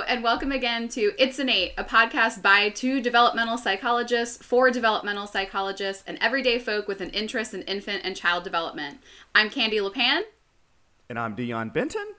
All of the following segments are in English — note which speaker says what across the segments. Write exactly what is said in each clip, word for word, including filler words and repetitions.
Speaker 1: and welcome again to It's Innate, a podcast by two developmental psychologists, for developmental psychologists, and everyday folk with an interest in infant and child development. I'm Candy LePan.
Speaker 2: And I'm Dion Benton.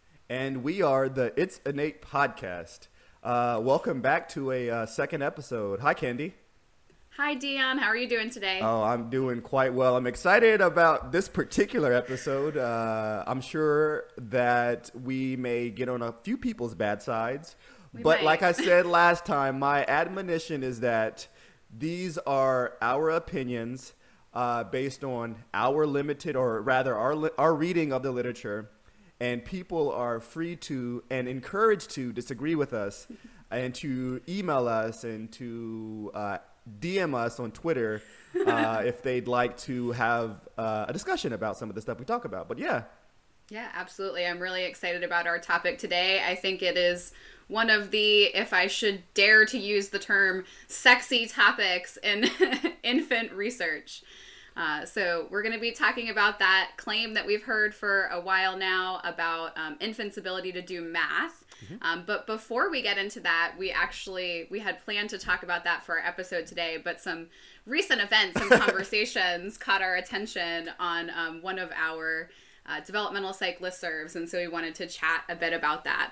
Speaker 2: And we are the It's Innate podcast. Uh, welcome back to a uh, second episode. Hi, Candy.
Speaker 1: Hi, Dion. How are you doing today?
Speaker 2: Oh, I'm doing quite well. I'm excited about this particular episode. Uh, I'm sure that we may get on a few people's bad sides.
Speaker 1: We
Speaker 2: but
Speaker 1: might.
Speaker 2: like I said last time, my admonition is that these are our opinions uh, based on our limited, or rather our, li- our reading of the literature. And people are free to and encouraged to disagree with us and to email us and to uh, D M us on Twitter uh, if they'd like to have uh, a discussion about some of the stuff we talk about. But yeah.
Speaker 1: Yeah, absolutely. I'm really excited about our topic today. I think it is one of the, if I should dare to use the term, sexy topics in infant research. Uh, so we're going to be talking about that claim that we've heard for a while now about um, infants' ability to do math. Mm-hmm. Um, but before we get into that, we actually, we had planned to talk about that for our episode today, but some recent events and conversations caught our attention on um, one of our uh, developmental psych listservs. And so we wanted to chat a bit about that.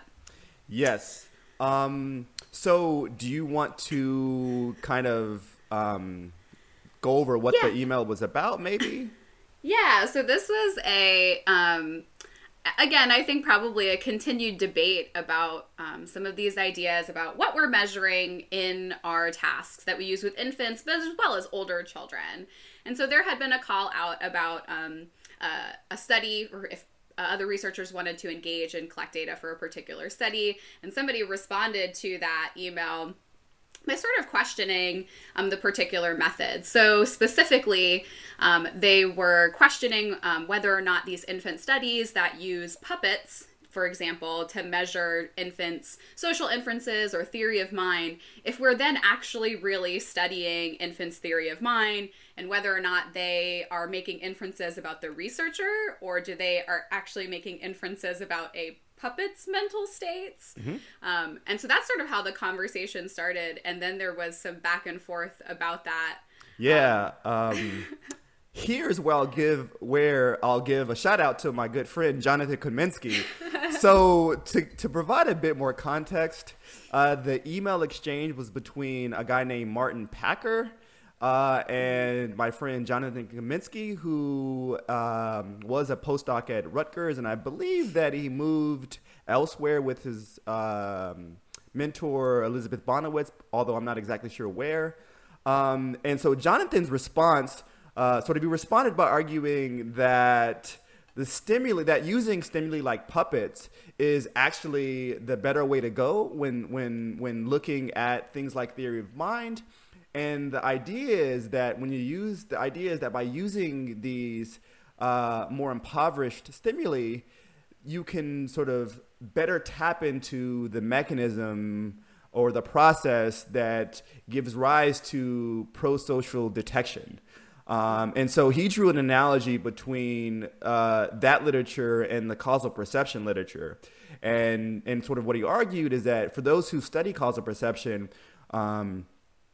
Speaker 2: Yes. Um, so do you want to kind of... Um, go over what yeah. the email was about, maybe?
Speaker 1: Yeah, so this was a, um, again, I think probably a continued debate about um, some of these ideas about what we're measuring in our tasks that we use with infants, but as well as older children. And so there had been a call out about um, uh, a study, or if uh, other researchers wanted to engage and collect data for a particular study, and somebody responded to that email by sort of questioning um, the particular method. So specifically, um, they were questioning um, whether or not these infant studies that use puppets, for example, to measure infants' social inferences or theory of mind, if we're then actually really studying infants' theory of mind, and whether or not they are making inferences about the researcher, or do they are actually making inferences about a puppet's mental states. Mm-hmm. Um, and so that's sort of how the conversation started. And then there was some back and forth about that.
Speaker 2: Yeah. Um, um, here's where I'll give where I'll give a shout out to my good friend, Jonathan Kaminsky. So to, to provide a bit more context, uh, the email exchange was between a guy named Martin Packer Uh, and my friend Jonathan Kaminsky, who um, was a postdoc at Rutgers, and I believe that he moved elsewhere with his um, mentor, Elizabeth Bonowitz, although I'm not exactly sure where. Um, and so Jonathan's response, uh, sort of he responded by arguing that the stimuli, that using stimuli like puppets is actually the better way to go when when when looking at things like theory of mind. And the idea is that when you use, the idea is that by using these uh, more impoverished stimuli, you can sort of better tap into the mechanism or the process that gives rise to pro-social detection. Um, and so he drew an analogy between uh, that literature and the causal perception literature. And, and sort of what he argued is that for those who study causal perception, um,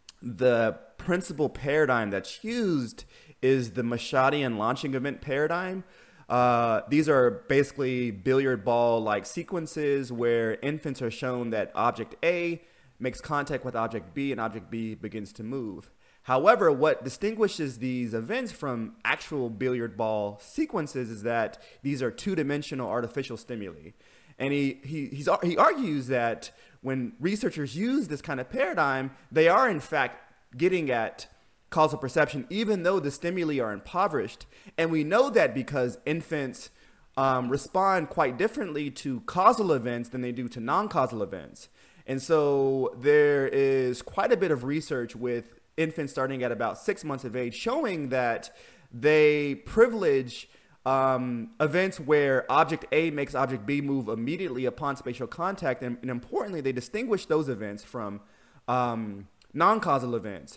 Speaker 2: the principal paradigm that's used is the Mashadian launching event paradigm. Uh, these are basically billiard ball-like sequences where infants are shown that object A makes contact with object B and object B begins to move. However, what distinguishes these events from actual billiard ball sequences is that these are two-dimensional artificial stimuli. And he, he, he's, he argues that when researchers use this kind of paradigm, they are in fact getting at causal perception, even though the stimuli are impoverished. And we know that because infants um, respond quite differently to causal events than they do to non-causal events. And so there is quite a bit of research with infants starting at about six months of age showing that they privilege Um, events where object A makes object B move immediately upon spatial contact. And, and importantly, they distinguish those events from um, non-causal events.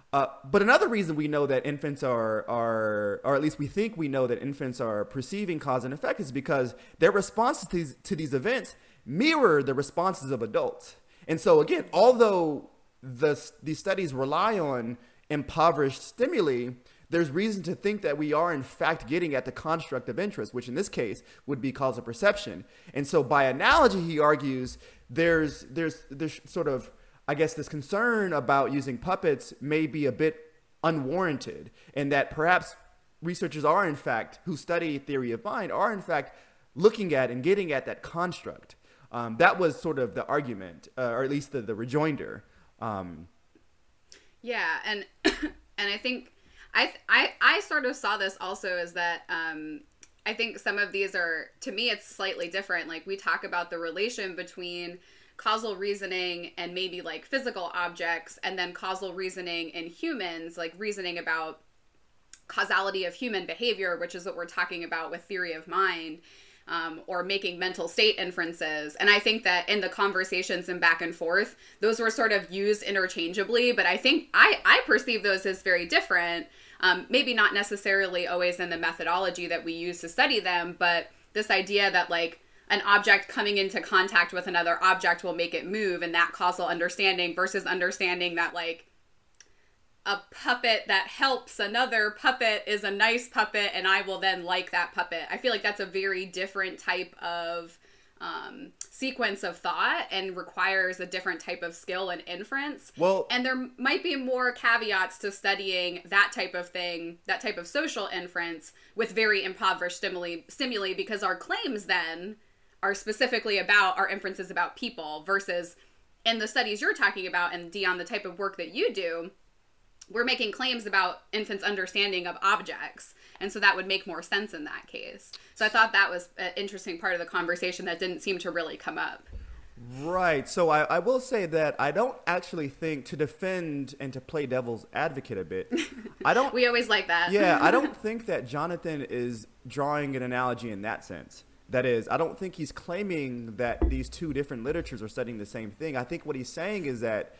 Speaker 2: Uh, but another reason we know that infants are, are, or at least we think we know that infants are perceiving cause and effect is because their responses to these, to these events mirror the responses of adults. And so again, although the, these studies rely on impoverished stimuli, there's reason to think that we are in fact getting at the construct of interest, which in this case would be causal perception. And so by analogy, he argues there's, there's, there's sort of, I guess this concern about using puppets may be a bit unwarranted, and that perhaps researchers are in fact, who study theory of mind, are in fact looking at and getting at that construct. Um, that was sort of the argument, uh, or at least the, the rejoinder. Um,
Speaker 1: yeah, and and I think I, I I sort of saw this also as that um, I think some of these are, to me, it's slightly different. Like we talk about the relation between causal reasoning and maybe like physical objects, and then causal reasoning in humans, like reasoning about causality of human behavior, which is what we're talking about with theory of mind, um, or making mental state inferences. And I think that in the conversations and back and forth, those were sort of used interchangeably, but I think I, I perceive those as very different. Um, maybe not necessarily always in the methodology that we use to study them, but this idea that like an object coming into contact with another object will make it move, and that causal understanding versus understanding that like a puppet that helps another puppet is a nice puppet and I will then like that puppet. I feel like that's a very different type of um, sequence of thought and requires a different type of skill and inference.
Speaker 2: Well,
Speaker 1: and there might be more caveats to studying that type of thing, that type of social inference with very impoverished stimuli, stimuli because our claims then are specifically about our inferences about people, versus in the studies you're talking about, and Dion, the type of work that you do, we're making claims about infants' understanding of objects. And so that would make more sense in that case. So I thought that was an interesting part of the conversation that didn't seem to really come up.
Speaker 2: Right. So I, I will say that I don't actually think, to defend and to play devil's advocate a bit, I don't...
Speaker 1: We always like that.
Speaker 2: Yeah, I don't think that Jonathan is drawing an analogy in that sense. That is, I don't think he's claiming that these two different literatures are studying the same thing. I think what he's saying is that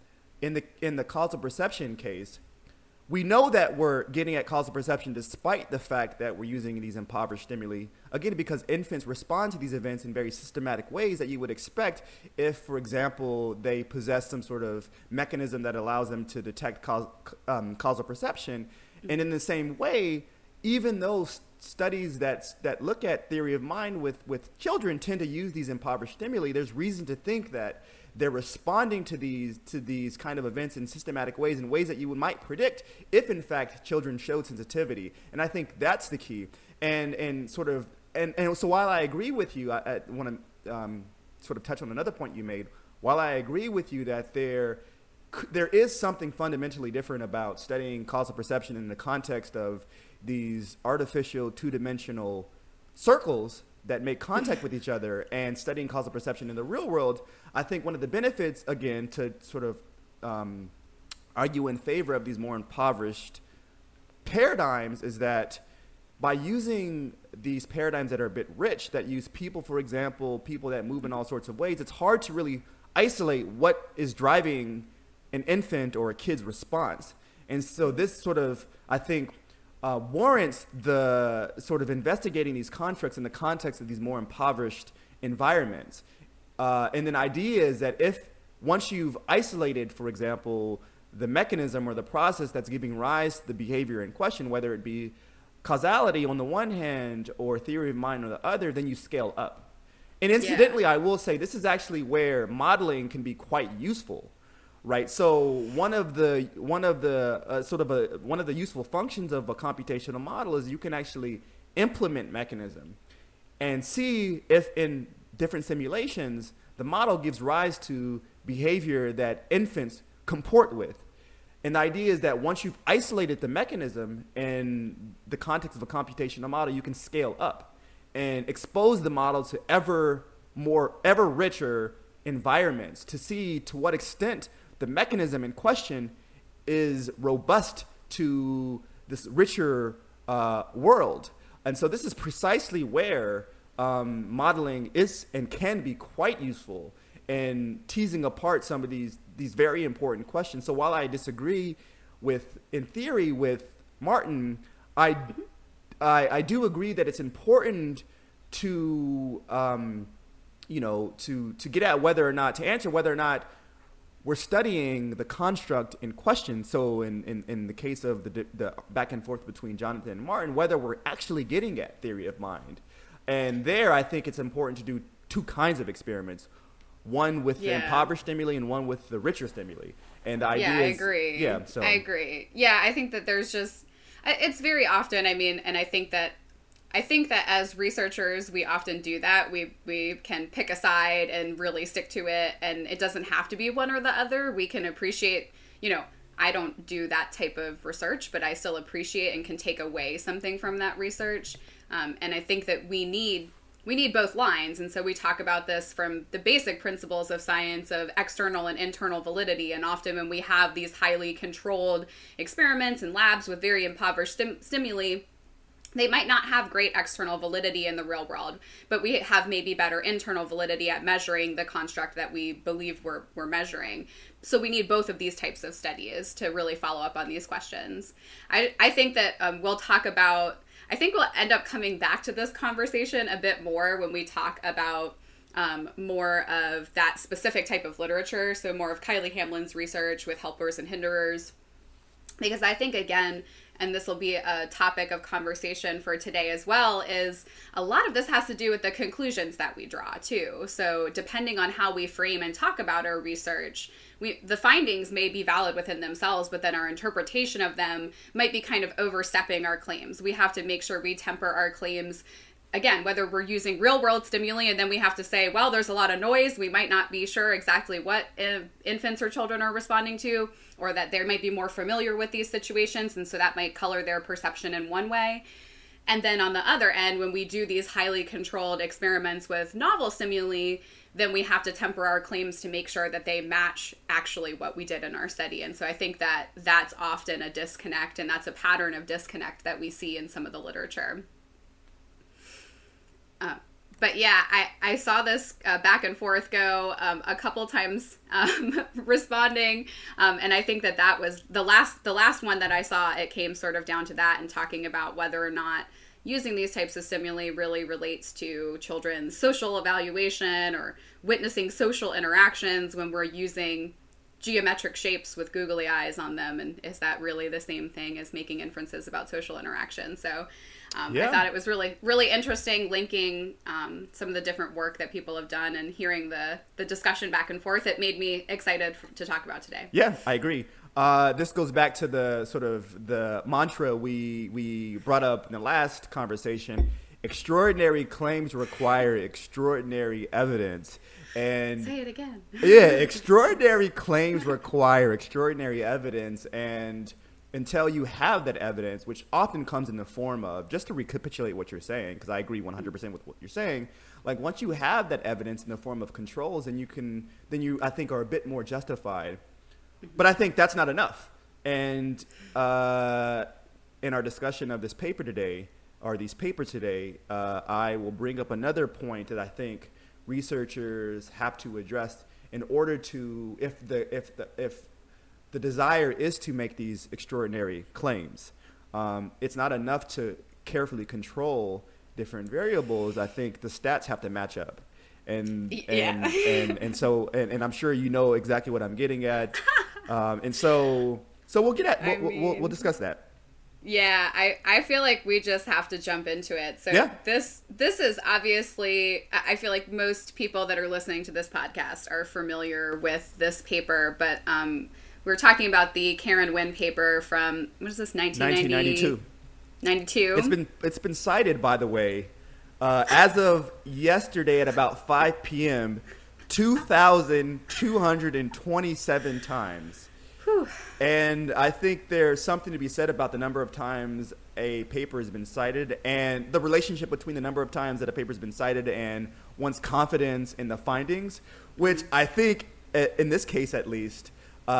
Speaker 2: in the in the causal perception case, we know that we're getting at causal perception despite the fact that we're using these impoverished stimuli, again, because infants respond to these events in very systematic ways that you would expect if, for example, they possess some sort of mechanism that allows them to detect cause, um, causal perception. And in the same way, even those studies that that look at theory of mind with, with children tend to use these impoverished stimuli, there's reason to think that they're responding to these to these kind of events in systematic ways, in ways that you might predict if, in fact, children showed sensitivity. And I think that's the key. And and sort of and, and so while I agree with you, I, I want to um, sort of touch on another point you made. While I agree with you that there there is something fundamentally different about studying causal perception in the context of these artificial two-dimensional circles that make contact with each other and studying causal perception in the real world, I think one of the benefits, again, to sort of um, argue in favor of these more impoverished paradigms is that by using these paradigms that are a bit rich, that use people, for example, people that move in all sorts of ways, it's hard to really isolate what is driving an infant or a kid's response. And so this sort of, I think, Uh, warrants the sort of investigating these constructs in the context of these more impoverished environments. Uh, and an idea is that if once you've isolated, for example, the mechanism or the process that's giving rise to the behavior in question, whether it be causality on the one hand or theory of mind on the other, then you scale up. And incidentally, yeah. I will say this is actually where modeling can be quite useful. Right. So one of the one of the uh, sort of a one of the useful functions of a computational model is you can actually implement mechanism and see if in different simulations the model gives rise to behavior that infants comport with. And the idea is that once you've isolated the mechanism in the context of a computational model, you can scale up and expose the model to ever more, ever richer environments to see to what extent the mechanism in question is robust to this richer uh, world. And so this is precisely where um, modeling is and can be quite useful in teasing apart some of these, these very important questions. So while I disagree with, in theory, with Martin, I, I, I do agree that it's important to, um, you know, to, to get at whether or not, to answer whether or not we're studying the construct in question. So in, in, in the case of the, the back and forth between Jonathan and Martin, whether we're actually getting at theory of mind. And there, I think it's important to do two kinds of experiments, one with
Speaker 1: yeah.
Speaker 2: the impoverished stimuli and one with the richer stimuli. And the idea
Speaker 1: yeah, I
Speaker 2: is,
Speaker 1: agree.
Speaker 2: Yeah, so
Speaker 1: I agree. Yeah, I think that there's just, it's very often, I mean, and I think that I think that as researchers, we often do that. We we can pick a side and really stick to it, and it doesn't have to be one or the other. We can appreciate, you know, I don't do that type of research, but I still appreciate and can take away something from that research. Um, and I think that we need we need both lines. And so we talk about this from the basic principles of science of external and internal validity. And often when we have these highly controlled experiments and labs with very impoverished stim- stimuli, they might not have great external validity in the real world, but we have maybe better internal validity at measuring the construct that we believe we're, we're measuring. So we need both of these types of studies to really follow up on these questions. I, I think that um, we'll talk about, I think we'll end up coming back to this conversation a bit more when we talk about um, more of that specific type of literature. So more of Kylie Hamlin's research with helpers and hinderers. Because I think, again, and this will be a topic of conversation for today as well, is a lot of this has to do with the conclusions that we draw too. So depending on how we frame and talk about our research, we, the findings may be valid within themselves, but then our interpretation of them might be kind of overstepping our claims. We have to make sure we temper our claims, again, whether we're using real world stimuli and then we have to say, well, there's a lot of noise. We might not be sure exactly what uh, infants or children are responding to, or that they might be more familiar with these situations. And so that might color their perception in one way. And then on the other end, when we do these highly controlled experiments with novel stimuli, then we have to temper our claims to make sure that they match actually what we did in our study. And so I think that that's often a disconnect, and that's a pattern of disconnect that we see in some of the literature. Uh, but yeah, I, I saw this uh, back and forth go um, a couple times um, responding. Um, and I think that that was the last, the last one that I saw, it came sort of down to that and talking about whether or not using these types of stimuli really relates to children's social evaluation or witnessing social interactions when we're using geometric shapes with googly eyes on them. And is that really the same thing as making inferences about social interaction? So um, yeah. I thought it was really, really interesting linking um, some of the different work that people have done and hearing the, the discussion back and forth. It made me excited f- to talk about today.
Speaker 2: Yeah, I agree. Uh, this goes back to the sort of the mantra we we brought up in the last conversation. Extraordinary claims require extraordinary evidence. And
Speaker 1: say it again.
Speaker 2: Yeah, extraordinary claims require extraordinary evidence. And until you have that evidence, which often comes in the form of, just to recapitulate what you're saying, because I agree one hundred percent with what you're saying, like once you have that evidence in the form of controls, then you can, then you, I think, are a bit more justified. But I think that's not enough. And uh, in our discussion of this paper today, or these papers today, uh, I will bring up another point that I think researchers have to address in order to, if the if the if the desire is to make these extraordinary claims, um, it's not enough to carefully control different variables. I think the stats have to match up. And and,
Speaker 1: yeah.
Speaker 2: and and so and, and I'm sure you know exactly what I'm getting at. Um, and so so we'll get at we'll,
Speaker 1: mean,
Speaker 2: we'll, we'll discuss that.
Speaker 1: Yeah, I, I feel like we just have to jump into it. So
Speaker 2: yeah.
Speaker 1: this this is obviously, I feel like most people that are listening to this podcast are familiar with this paper, but um, we're talking about the Karen Wynn paper from, what is this, nineteen ninety-two? ninety-two.
Speaker 2: It's been it's been cited, by the way, uh, as of yesterday at about five p.m., two thousand two hundred twenty-seven times.
Speaker 1: Whew.
Speaker 2: And I think there's something to be said about the number of times a paper has been cited and the relationship between the number of times that a paper has been cited and one's confidence in the findings, which I think, in this case at least,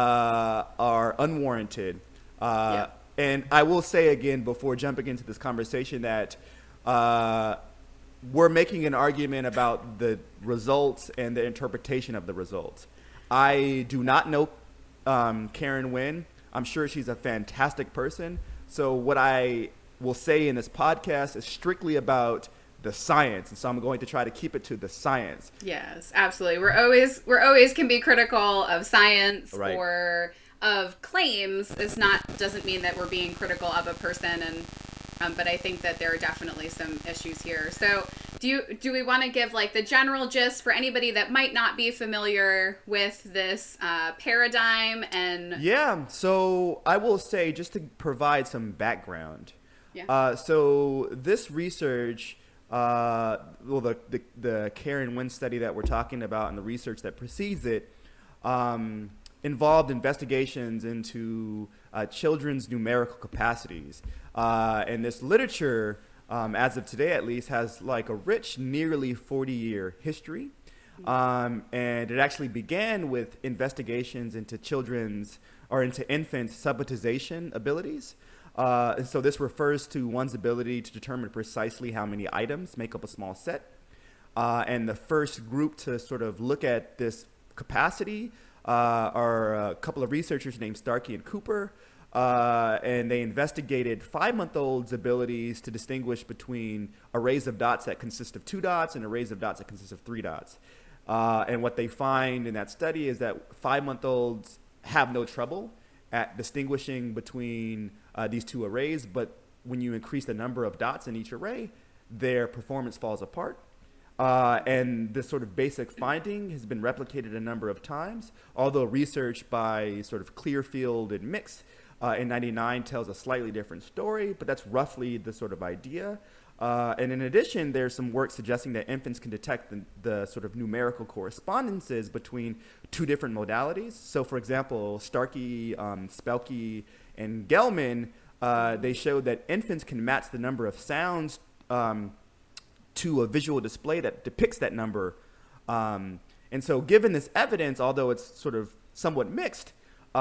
Speaker 2: uh, are unwarranted. Uh, yeah. And I will say again, before jumping into this conversation, that uh, we're making an argument about the results and the interpretation of the results. I do not know um, Karen Wynn. I'm sure she's a fantastic person. So what I will say in this podcast is strictly about the science, and so I'm going to try to keep it to the science.
Speaker 1: Yes, absolutely. We're always we're always can be critical of science
Speaker 2: right.
Speaker 1: or of claims. It's not doesn't mean that we're being critical of a person, and um, but I think that there are definitely some issues here. So do you do we want to give like the general gist for anybody that might not be familiar with this uh, paradigm? And
Speaker 2: yeah, so I will say, just to provide some background.
Speaker 1: Yeah.
Speaker 2: Uh, so this research. Uh, well, the, the the Karen Wynn study that we're talking about and the research that precedes it um, involved investigations into uh, children's numerical capacities. Uh, and this literature, um, as of today at least, has like a rich, nearly forty-year history. Um, and it actually began with investigations into children's or into infants' subitization abilities. Uh, and so this refers to one's ability to determine precisely how many items make up a small set. Uh, and the first group to sort of look at this capacity uh, are a couple of researchers named Starkey and Cooper. Uh, and they investigated five-month-olds' abilities to distinguish between arrays of dots that consist of two dots and arrays of dots that consist of three dots. Uh, and what they find in that study is that five-month-olds have no trouble at distinguishing between uh, these two arrays, but when you increase the number of dots in each array, their performance falls apart. Uh, and this sort of basic finding has been replicated a number of times, although research by sort of Clearfield and Mix uh, in ninety-nine tells a slightly different story, but that's roughly the sort of idea. Uh, and in addition, there's some work suggesting that infants can detect the, the sort of numerical correspondences between two different modalities. So, for example, Starkey, um, Spelke, and Gelman, uh, they showed that infants can match the number of sounds um, to a visual display that depicts that number. Um, and so given this evidence, although it's sort of somewhat mixed,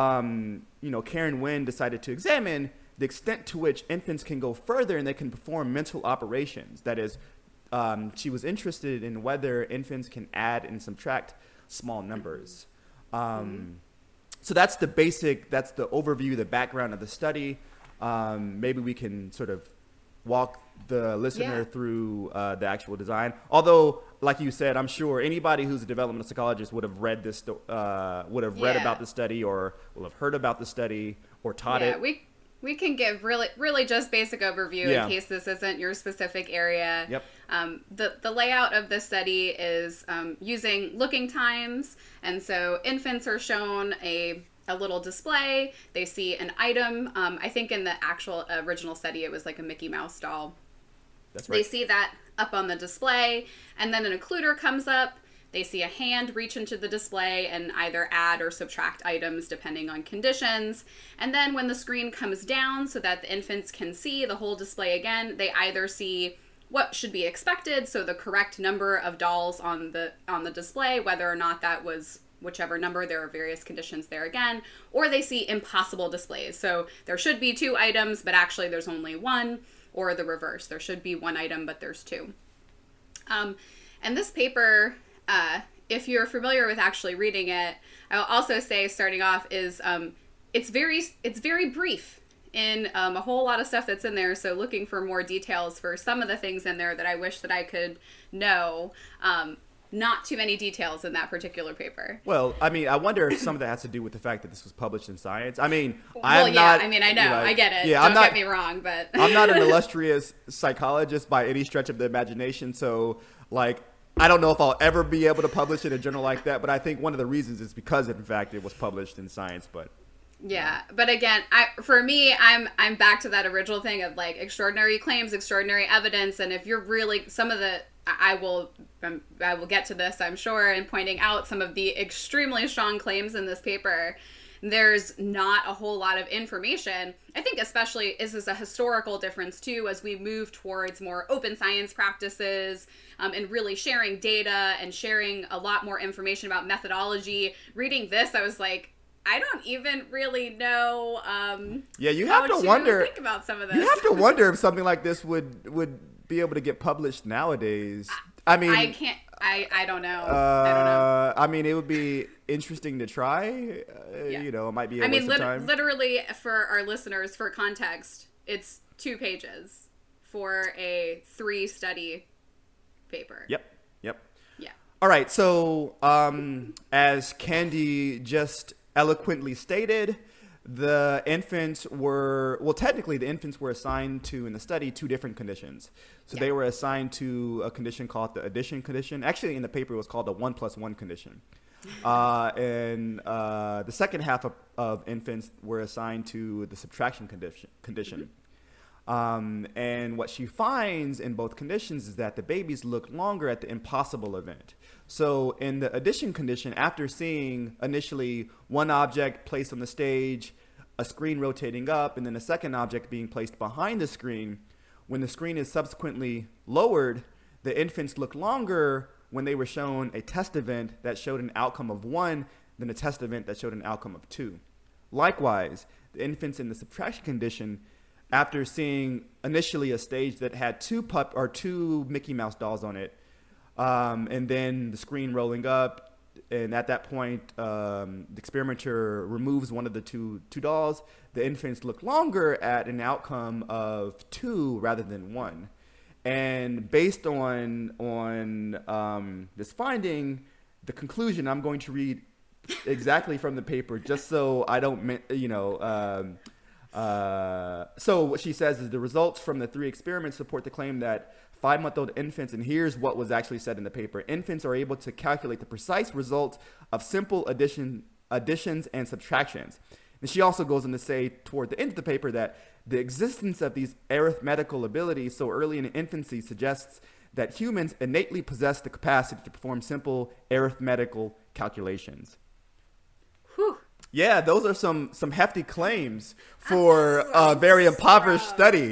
Speaker 2: um, you know, Karen Wynn decided to examine the extent to which infants can go further and they can perform mental operations. That is, um, she was interested in whether infants can add and subtract small numbers. Um, mm-hmm. So that's the basic, that's the overview, the background of the study. Um, maybe we can sort of walk the listener
Speaker 1: yeah.
Speaker 2: through uh, the actual design. Although, like you said, I'm sure anybody who's a developmental psychologist would have read this, uh, would have read
Speaker 1: yeah.
Speaker 2: about the study or will have heard about the study or taught
Speaker 1: yeah,
Speaker 2: it.
Speaker 1: We- We can give really, really just basic overview
Speaker 2: yeah.
Speaker 1: in case this isn't your specific area.
Speaker 2: Yep.
Speaker 1: Um, the the layout of the study is um, using looking times, and so infants are shown a a little display. They see an item. Um, I think in the actual original study, it was like a Mickey Mouse doll.
Speaker 2: That's right.
Speaker 1: They see that up on the display, and then an occluder comes up. They see a hand reach into the display and either add or subtract items depending on conditions. And then when the screen comes down so that the infants can see the whole display again, they either see what should be expected, so the correct number of dolls on the on the display, whether or not that was whichever number, there are various conditions there again, or they see impossible displays. So there should be two items, but actually there's only one, or the reverse. There should be one item, but there's two. Um, and this paper... Uh, if you're familiar with actually reading it, I'll also say, starting off, is um, it's very it's very brief in um, a whole lot of stuff that's in there. So looking for more details for some of the things in there that I wish that I could know. Um, not too many details in that particular paper.
Speaker 2: Well, I mean, I wonder if some of that has to do with the fact that this was published in Science. I mean,
Speaker 1: well,
Speaker 2: I'm
Speaker 1: yeah,
Speaker 2: not.
Speaker 1: I mean, I know,
Speaker 2: like,
Speaker 1: I get it.
Speaker 2: Yeah,
Speaker 1: Don't
Speaker 2: I'm not,
Speaker 1: get me wrong, but
Speaker 2: I'm not an illustrious psychologist by any stretch of the imagination. So, like, I don't know if I'll ever be able to publish in a journal like that, but I think one of the reasons is because, in fact, it was published in Science. But
Speaker 1: yeah, but again, I for me, I'm I'm back to that original thing of like extraordinary claims, extraordinary evidence, and if you're really some of the, I will um, I will get to this, I'm sure, and pointing out some of the extremely strong claims in this paper. There's not a whole lot of information. I think especially is this a historical difference too as we move towards more open science practices um, and really sharing data and sharing a lot more information about methodology. Reading this, I was like, I don't even really know. Um,
Speaker 2: yeah, you
Speaker 1: how
Speaker 2: have to
Speaker 1: to
Speaker 2: wonder.
Speaker 1: Think about some of this.
Speaker 2: You have to wonder if something like this would would be able to get published nowadays. I mean,
Speaker 1: I can't. I, I don't know.
Speaker 2: Uh,
Speaker 1: I don't know.
Speaker 2: I mean, it would be interesting to try. Uh,
Speaker 1: Yeah.
Speaker 2: You know, it might be a
Speaker 1: I
Speaker 2: waste
Speaker 1: mean,
Speaker 2: of
Speaker 1: lit-
Speaker 2: time.
Speaker 1: literally, for our listeners, for context, it's two pages for a three study paper.
Speaker 2: Yep. Yep.
Speaker 1: Yeah.
Speaker 2: All right. So, um, as Candy just eloquently stated, the infants were, well, technically the infants were assigned to, in the study, two different conditions. So
Speaker 1: Yeah.
Speaker 2: they were assigned to a condition called the addition condition. Actually, in the paper, it was called the one plus one condition. Uh, and uh, the second half of, of infants were assigned to the subtraction condition. condition. Um, and what she finds in both conditions is that the babies look longer at the impossible event. So in the addition condition, after seeing initially one object placed on the stage, a screen rotating up, and then a second object being placed behind the screen, when the screen is subsequently lowered, the infants look longer when they were shown a test event that showed an outcome of one than a test event that showed an outcome of two. Likewise, the infants in the subtraction condition, after seeing initially a stage that had two pup or two Mickey Mouse dolls on it, um, and then the screen rolling up, and at that point, um, the experimenter removes one of the two two dolls. The infants look longer at an outcome of two rather than one, and based on on um, this finding, the conclusion I'm going to read exactly from the paper, just so I don't, you know. Um, Uh, so what she says is the results from the three experiments support the claim that five-month-old infants, and here's what was actually said in the paper, infants are able to calculate the precise results of simple addition, additions and subtractions. And she also goes on to say toward the end of the paper that the existence of these arithmetical abilities so early in infancy suggests that humans innately possess the capacity to perform simple arithmetical calculations.
Speaker 1: Whew.
Speaker 2: Yeah, those are some some hefty claims for a very impoverished study.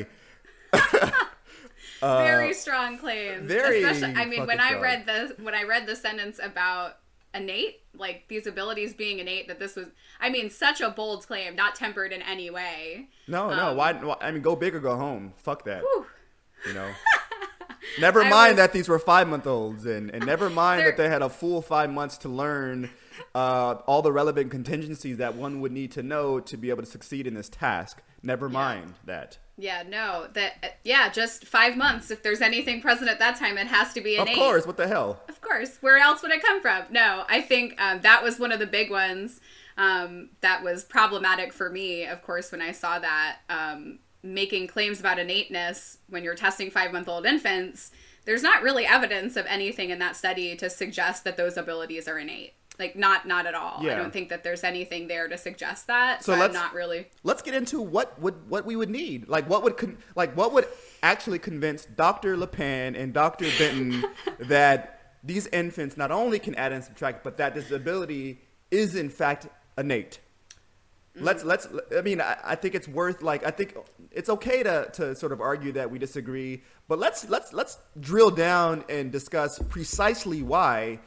Speaker 1: Very strong claims.
Speaker 2: very
Speaker 1: Especially, I mean, when
Speaker 2: fucking
Speaker 1: I
Speaker 2: strong.
Speaker 1: read the when I read the sentence about innate, like these abilities being innate, that this was, I mean, such a bold claim, not tempered in any way.
Speaker 2: No, no.
Speaker 1: Um,
Speaker 2: Why, why? I mean, go big or go home. Fuck that.
Speaker 1: Whew.
Speaker 2: You know. Never
Speaker 1: I
Speaker 2: mind
Speaker 1: was-
Speaker 2: that these were five-month-olds, and, and never mind
Speaker 1: They're-
Speaker 2: that they had a full five months to learn uh, all the relevant contingencies that one would need to know to be able to succeed in this task. Never mind that.
Speaker 1: Yeah, no, that uh, yeah, just five months. If there's anything present at that time, it has to be
Speaker 2: Of
Speaker 1: innate.
Speaker 2: course. What the hell?
Speaker 1: Of course. Where else would it come from? No, I think um, that was one of the big ones um, that was problematic for me, of course, when I saw that. Um, making claims about innateness when you're testing five-month-old infants, there's not really evidence of anything in that study to suggest that those abilities are innate. Like, not not at all.
Speaker 2: Yeah.
Speaker 1: I don't think that there's anything there to suggest that.
Speaker 2: So
Speaker 1: So,
Speaker 2: let's-
Speaker 1: I'm not really...
Speaker 2: Let's get into what would what we would need. Like what would con- like what would actually convince Doctor LePan and Doctor Benton that these infants not only can add and subtract, but that this ability is in fact innate. Let's let's. I mean, I, I think it's worth like I think it's okay to to sort of argue that we disagree, but let's let's let's drill down and discuss precisely why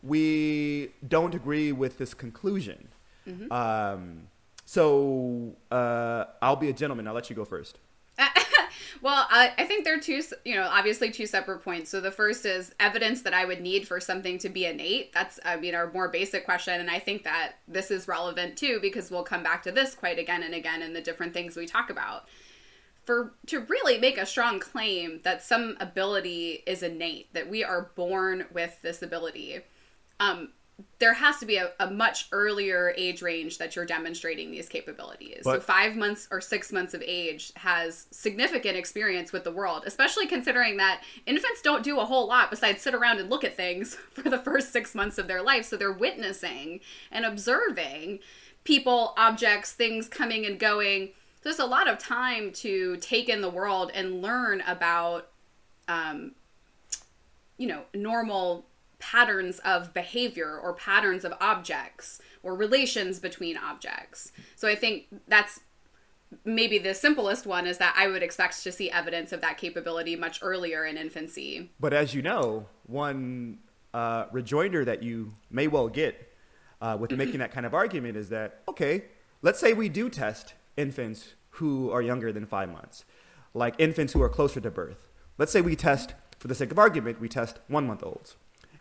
Speaker 2: we don't agree with this conclusion. Um, so uh, I'll be a gentleman. I'll let you go first.
Speaker 1: Well, I, I think they're two, you know, obviously two separate points. So the first is evidence that I would need for something to be innate. That's, I mean, our more basic question. And I think that this is relevant too, because we'll come back to this quite again and again in the different things we talk about. For, to really make a strong claim that some ability is innate, that we are born with this ability, um, there has to be a, a much earlier age range that you're demonstrating these capabilities. So
Speaker 2: But-
Speaker 1: five months or six months of age has significant experience with the world, especially considering that infants don't do a whole lot besides sit around and look at things for the first six months of their life. So they're witnessing and observing people, objects, things coming and going. There's a lot of time to take in the world and learn about, um, you know, normal patterns of behavior or patterns of objects or relations between objects. So I think that's maybe the simplest one, is that I would expect to see evidence of that capability much earlier in infancy.
Speaker 2: But as you know, one uh, rejoinder that you may well get uh, with making that kind of argument is that, okay, let's say we do test infants who are younger than five months, like infants who are closer to birth. Let's say we test, for the sake of argument, we test one-month-olds.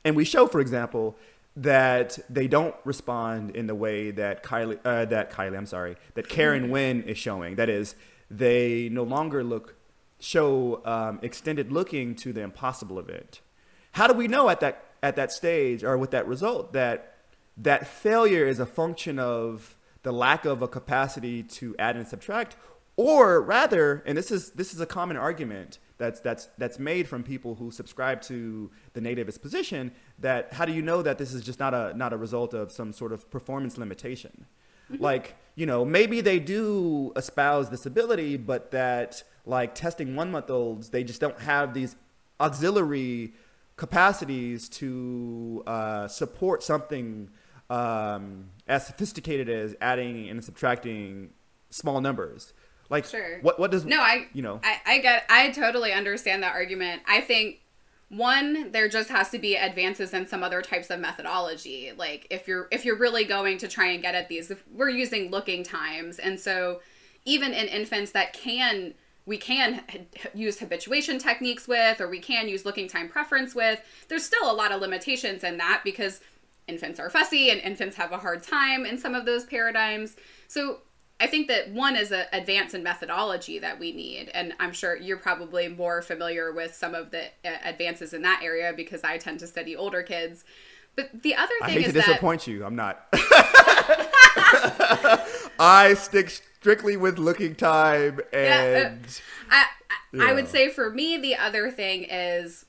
Speaker 2: And we show, for example, that they don't respond in the way that Kylie, uh, that Kylie, I'm sorry, that Karen Wynn is showing. That is, they no longer look, show um, extended looking to the impossible event. How do we know at that at that stage or with that result that that failure is a function of the lack of a capacity to add and subtract, or rather, and this is this is a common argument that's that's that's made from people who subscribe to the nativist position, that how do you know that this is just not a not a result of some sort of performance limitation? Mm-hmm. Like, you know, maybe they do espouse this ability, but that like testing one month olds, they just don't have these auxiliary capacities to uh, support something um, as sophisticated as adding and subtracting small numbers. Like,
Speaker 1: sure.
Speaker 2: what what does
Speaker 1: no I
Speaker 2: you know
Speaker 1: I, I get I totally understand that argument. I think one, there just has to be advances in some other types of methodology. Like if you're if you're really going to try and get at these, if we're using looking times, and so even in infants that can we can use habituation techniques with, or we can use looking time preference with, there's still a lot of limitations in that because infants are fussy and infants have a hard time in some of those paradigms. So I think that one is an advance in methodology that we need. And I'm sure you're probably more familiar with some of the uh, advances in that area because I tend to study older kids. But the other thing
Speaker 2: I hate
Speaker 1: is
Speaker 2: to
Speaker 1: that...
Speaker 2: disappoint you. I'm not. I stick strictly with looking time. And
Speaker 1: yeah, uh, I, I, I
Speaker 2: yeah.
Speaker 1: would say for me, the other thing is,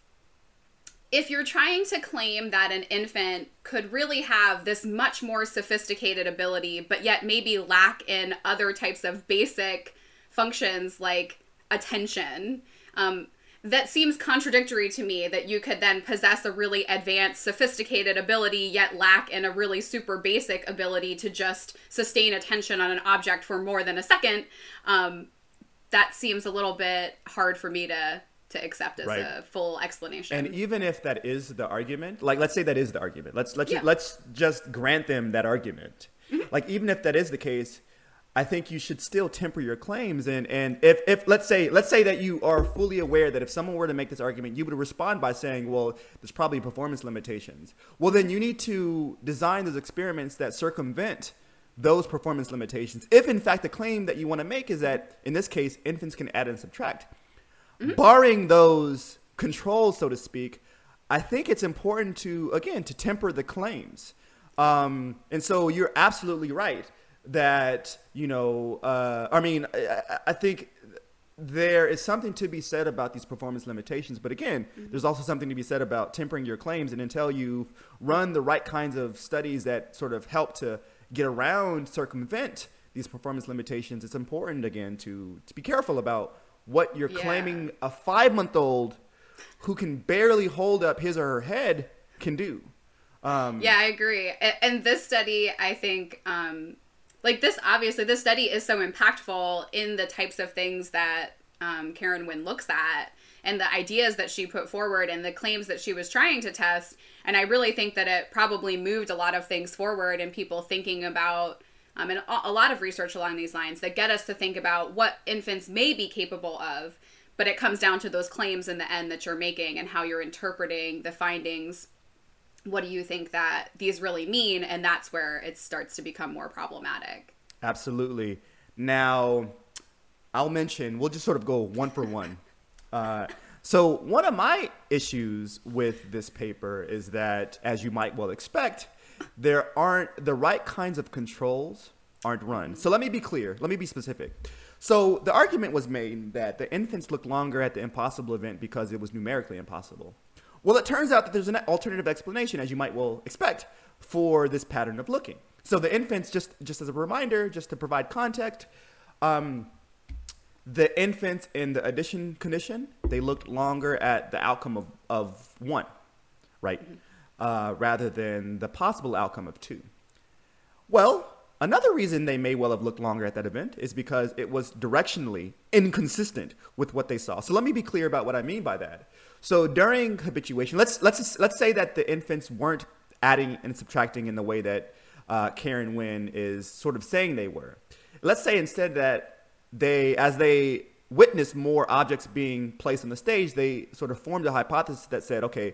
Speaker 1: if you're trying to claim that an infant could really have this much more sophisticated ability, but yet maybe lack in other types of basic functions like attention, um, that seems contradictory to me, that you could then possess a really advanced, sophisticated ability, yet lack in a really super basic ability to just sustain attention on an object for more than a second. Um, that seems a little bit hard for me to... to accept as right. a full explanation.
Speaker 2: And even if that is the argument, like let's say that is the argument, let's let's
Speaker 1: yeah.
Speaker 2: let's just grant them that argument. Mm-hmm. Like even if that is the case, I think you should still temper your claims. And and if if let's say let's say that you are fully aware that if someone were to make this argument, you would respond by saying, well, there's probably performance limitations. Well, then you need to design those experiments that circumvent those performance limitations. If in fact the claim that you want to make is that in this case infants can add and subtract. Mm-hmm. Barring those controls, so to speak, I think it's important to, again, to temper the claims. Um, and so you're absolutely right that, you know, uh, I mean, I, I think there is something to be said about these performance limitations. But again, mm-hmm. there's also something to be said about tempering your claims. And until you've run the right kinds of studies that sort of help to get around, circumvent these performance limitations, it's important, again, to, to be careful about what you're yeah. claiming a five-month-old who can barely hold up his or her head can do. Um,
Speaker 1: yeah, I agree. And this study, I think, um, like this, obviously, this study is so impactful in the types of things that um, Karen Wynn looks at and the ideas that she put forward and the claims that she was trying to test. And I really think that it probably moved a lot of things forward and people thinking about Um, and a lot of research along these lines that get us to think about what infants may be capable of, but it comes down to those claims in the end that you're making and how you're interpreting the findings. What do you think that these really mean? And that's where it starts to become more problematic.
Speaker 2: Absolutely. Now, I'll mention, we'll just sort of go one for one. Uh, so one of my issues with this paper is that, as you might well expect, there aren't the right kinds of controls aren't run. So let me be clear. Let me be specific. So the argument was made that the infants looked longer at the impossible event because it was numerically impossible. Well, it turns out that there's an alternative explanation, as you might well expect, for this pattern of looking. So the infants, just, just as a reminder, just to provide context, um, the infants in the addition condition, they looked longer at the outcome of, of one, right? Mm-hmm. Uh, rather than the possible outcome of two. Well, another reason they may well have looked longer at that event is because it was directionally inconsistent with what they saw. So let me be clear about what I mean by that. So during habituation, let's let's let's say that the infants weren't adding and subtracting in the way that uh, Karen Wynn is sort of saying they were. Let's say instead that they, as they witnessed more objects being placed on the stage, they sort of formed a hypothesis that said, okay,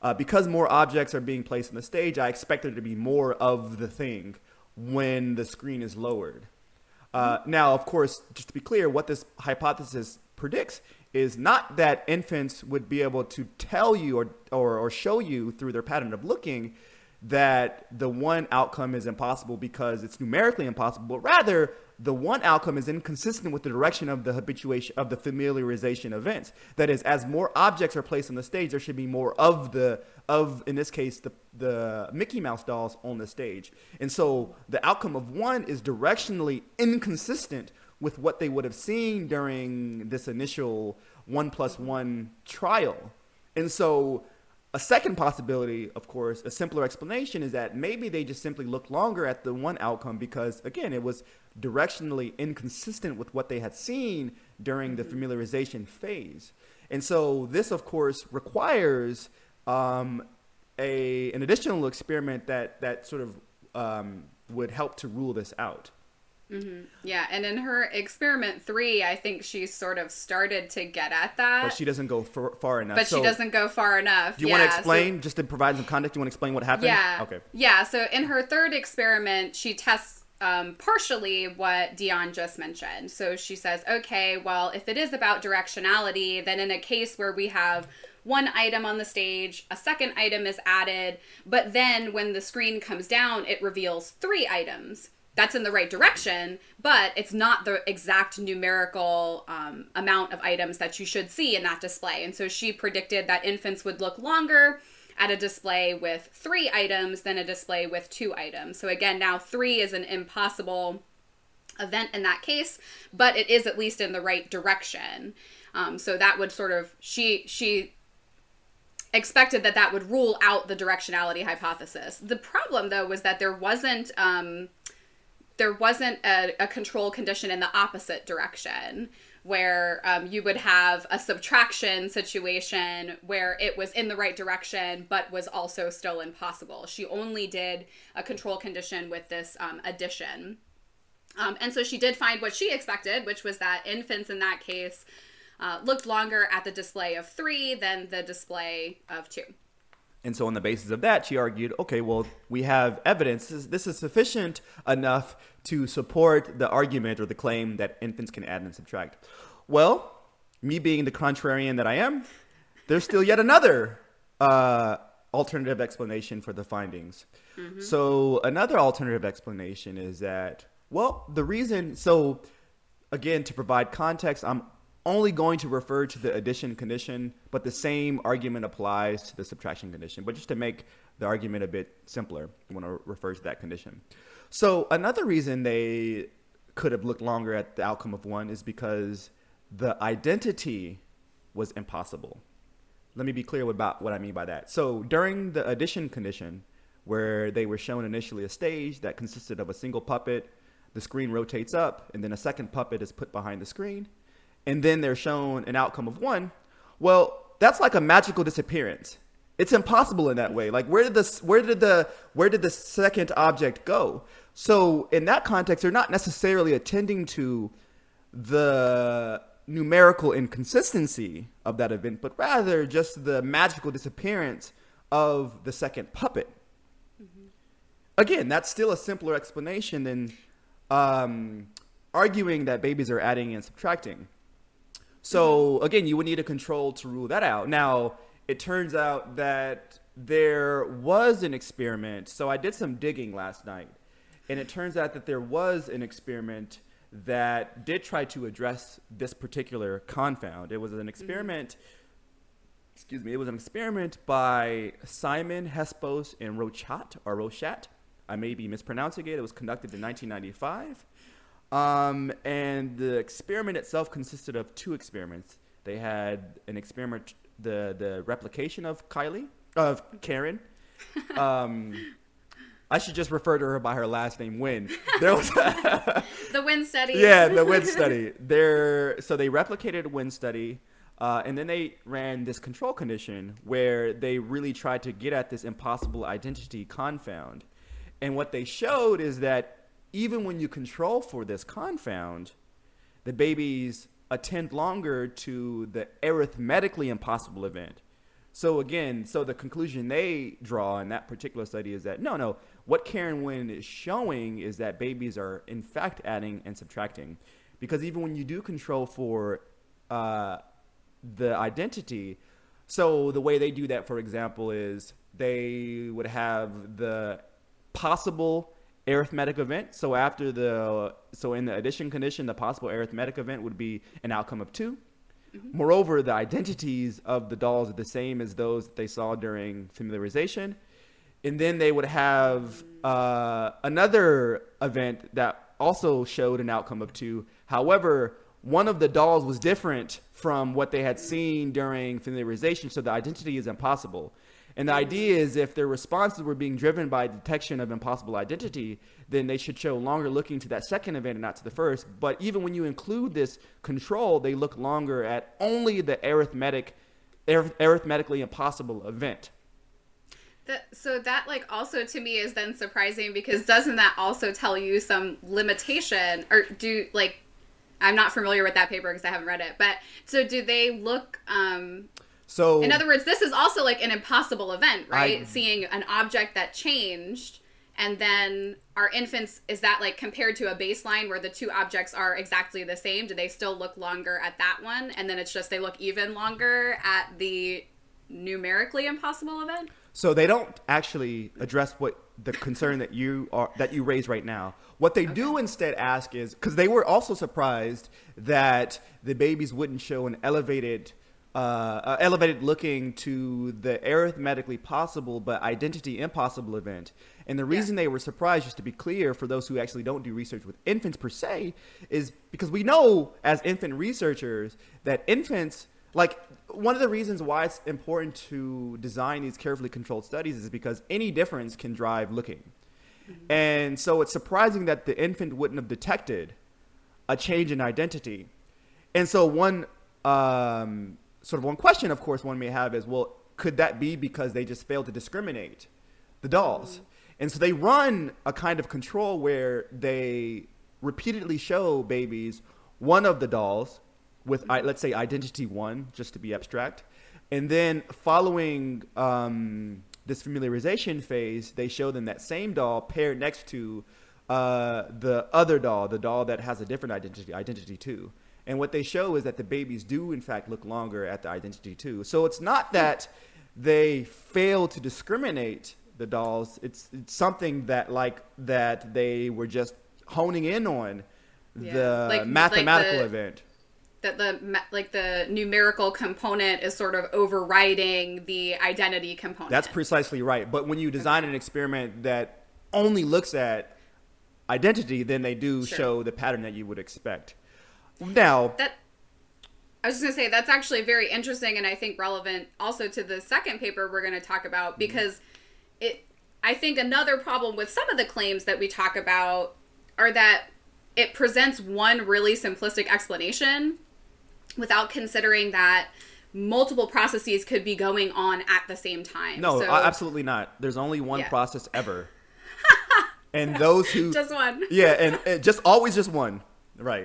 Speaker 2: Uh, because more objects are being placed on the stage, I expect there to be more of the thing when the screen is lowered. Uh, now, of course, just to be clear, what this hypothesis predicts is not that infants would be able to tell you or, or, or show you through their pattern of looking that the one outcome is impossible because it's numerically impossible, but rather the one outcome is inconsistent with the direction of the habituation of the familiarization events. That is, as more objects are placed on the stage, there should be more of the of in this case the the Mickey Mouse dolls on the stage. And so the outcome of one is directionally inconsistent with what they would have seen during this initial one plus one trial. And so a second possibility, of course, a simpler explanation is that maybe they just simply looked longer at the one outcome because, again, it was directionally inconsistent with what they had seen during the familiarization phase. And so this, of course, requires um, a an additional experiment that, that sort of um, would help to rule this out.
Speaker 1: Mm-hmm. Yeah, and in her experiment three, I think she sort of started to get at that.
Speaker 2: But she doesn't go far, far enough.
Speaker 1: But so, she doesn't go far enough.
Speaker 2: Do you
Speaker 1: yeah,
Speaker 2: want to explain,
Speaker 1: so,
Speaker 2: just to provide some context, do you want to explain what happened?
Speaker 1: Yeah.
Speaker 2: Okay.
Speaker 1: Yeah, so in her third experiment, she tests um, partially what Dion just mentioned. So she says, okay, well, if it is about directionality, then in a case where we have one item on the stage, a second item is added, but then when the screen comes down, it reveals three items. That's in the right direction, but it's not the exact numerical um, amount of items that you should see in that display. And so she predicted that infants would look longer at a display with three items than a display with two items. So again, now three is an impossible event in that case, but it is at least in the right direction. Um, so that would sort of, she, she expected that that would rule out the directionality hypothesis. The problem, though, was that there wasn't... Um, there wasn't a, a control condition in the opposite direction where um, you would have a subtraction situation where it was in the right direction but was also still impossible. She only did a control condition with this um, addition. Um, and so she did find what she expected, which was that infants in that case uh, looked longer at the display of three than the display of two.
Speaker 2: And so on the basis of that, she argued, okay, well, we have evidence. This is, this is sufficient enough to support the argument or the claim that infants can add and subtract. Well, me being the contrarian that I am, there's still yet another uh, alternative explanation for the findings. Mm-hmm. So another alternative explanation is that, well, the reason, so again, to provide context, I'm only going to refer to the addition condition, but the same argument applies to the subtraction condition. But just to make the argument a bit simpler, I want to refer to that condition. So another reason they could have looked longer at the outcome of one is because the identity was impossible. Let me be clear about what I mean by that. So during the addition condition, where they were shown initially a stage that consisted of a single puppet, the screen rotates up, and then a second puppet is put behind the screen, and then they're shown an outcome of one, well, that's like a magical disappearance. It's impossible in that way. Like, where did the where did the where did the second object go? So in that context, they're not necessarily attending to the numerical inconsistency of that event, but rather just the magical disappearance of the second puppet. Mm-hmm. Again, that's still a simpler explanation than um, arguing that babies are adding and subtracting. So again, you would need a control to rule that out. Now, it turns out that there was an experiment. So I did some digging last night, and it turns out that there was an experiment that did try to address this particular confound. It was an experiment, mm-hmm. excuse me, it was an experiment by Simon Hespos and Rochat, or Rochat. I may be mispronouncing it. It was conducted in nineteen ninety-five. Um, and the experiment itself consisted of two experiments. They had an experiment, the, the replication of Kylie, of Karen. Um, I should just refer to her by her last name, Wynn. There was a
Speaker 1: the Wynn study.
Speaker 2: Yeah, the Wynn study. There, so they replicated Wynn study, uh, and then they ran this control condition where they really tried to get at this impossible identity confound. And what they showed is that even when you control for this confound, the babies attend longer to the arithmetically impossible event. So again, so the conclusion they draw in that particular study is that no, no, what Karen Wynn is showing is that babies are in fact adding and subtracting, because even when you do control for uh, the identity, so the way they do that, for example, is they would have the possible arithmetic event. So after the so in the addition condition, the possible arithmetic event would be an outcome of two. Mm-hmm. Moreover, the identities of the dolls are the same as those that they saw during familiarization. And then they would have uh, another event that also showed an outcome of two. However, one of the dolls was different from what they had seen during familiarization, so the identity is impossible. And the idea is if their responses were being driven by detection of impossible identity, then they should show longer looking to that second event and not to the first. But even when you include this control, they look longer at only the arithmetic, arith- arithmetically impossible event.
Speaker 1: That, so that like also to me is then surprising, because doesn't that also tell you some limitation, or do like, I'm not familiar with that paper because I haven't read it, but so do they look, um,
Speaker 2: So,
Speaker 1: in other words, this is also like an impossible event, right?
Speaker 2: I,
Speaker 1: Seeing an object that changed, and then our infants, is that like compared to a baseline where the two objects are exactly the same? Do they still look longer at that one? And then it's just they look even longer at the numerically impossible event?
Speaker 2: So they don't actually address what the concern that you are that you raise right now. What they okay. do instead ask is, because they were also surprised that the babies wouldn't show an elevated Uh, uh, elevated looking to the arithmetically possible but identity impossible event. And the reason yeah. they were surprised, just to be clear for those who actually don't do research with infants per se, is because we know as infant researchers that infants, like one of the reasons why it's important to design these carefully controlled studies is because any difference can drive looking. Mm-hmm. And so it's surprising that the infant wouldn't have detected a change in identity. And so one um, sort of one question, of course, one may have is, well, could that be because they just failed to discriminate the dolls? Mm-hmm. And so they run a kind of control where they repeatedly show babies one of the dolls with, mm-hmm. let's say, identity one, just to be abstract. And then following um, this familiarization phase, they show them that same doll paired next to uh, the other doll, the doll that has a different identity, identity two. And what they show is that the babies do, in fact, look longer at the identity two. So it's not that they fail to discriminate the dolls. It's, it's something that, like, that they were just honing in on yeah. the like, mathematical
Speaker 1: like the,
Speaker 2: event.
Speaker 1: That the like the numerical component is sort of overriding the identity component.
Speaker 2: That's precisely right. But when you design okay. an experiment that only looks at identity, then they do sure. show the pattern that you would expect. Now,
Speaker 1: that I was just going to say that's actually very interesting, and I think relevant also to the second paper we're going to talk about, because mm-hmm. it I think another problem with some of the claims that we talk about are that it presents one really simplistic explanation without considering that multiple processes could be going on at the same time.
Speaker 2: No,
Speaker 1: so,
Speaker 2: absolutely not. There's only one
Speaker 1: yeah.
Speaker 2: process ever. And those who
Speaker 1: just one.
Speaker 2: Yeah, and, and just always just one. Right.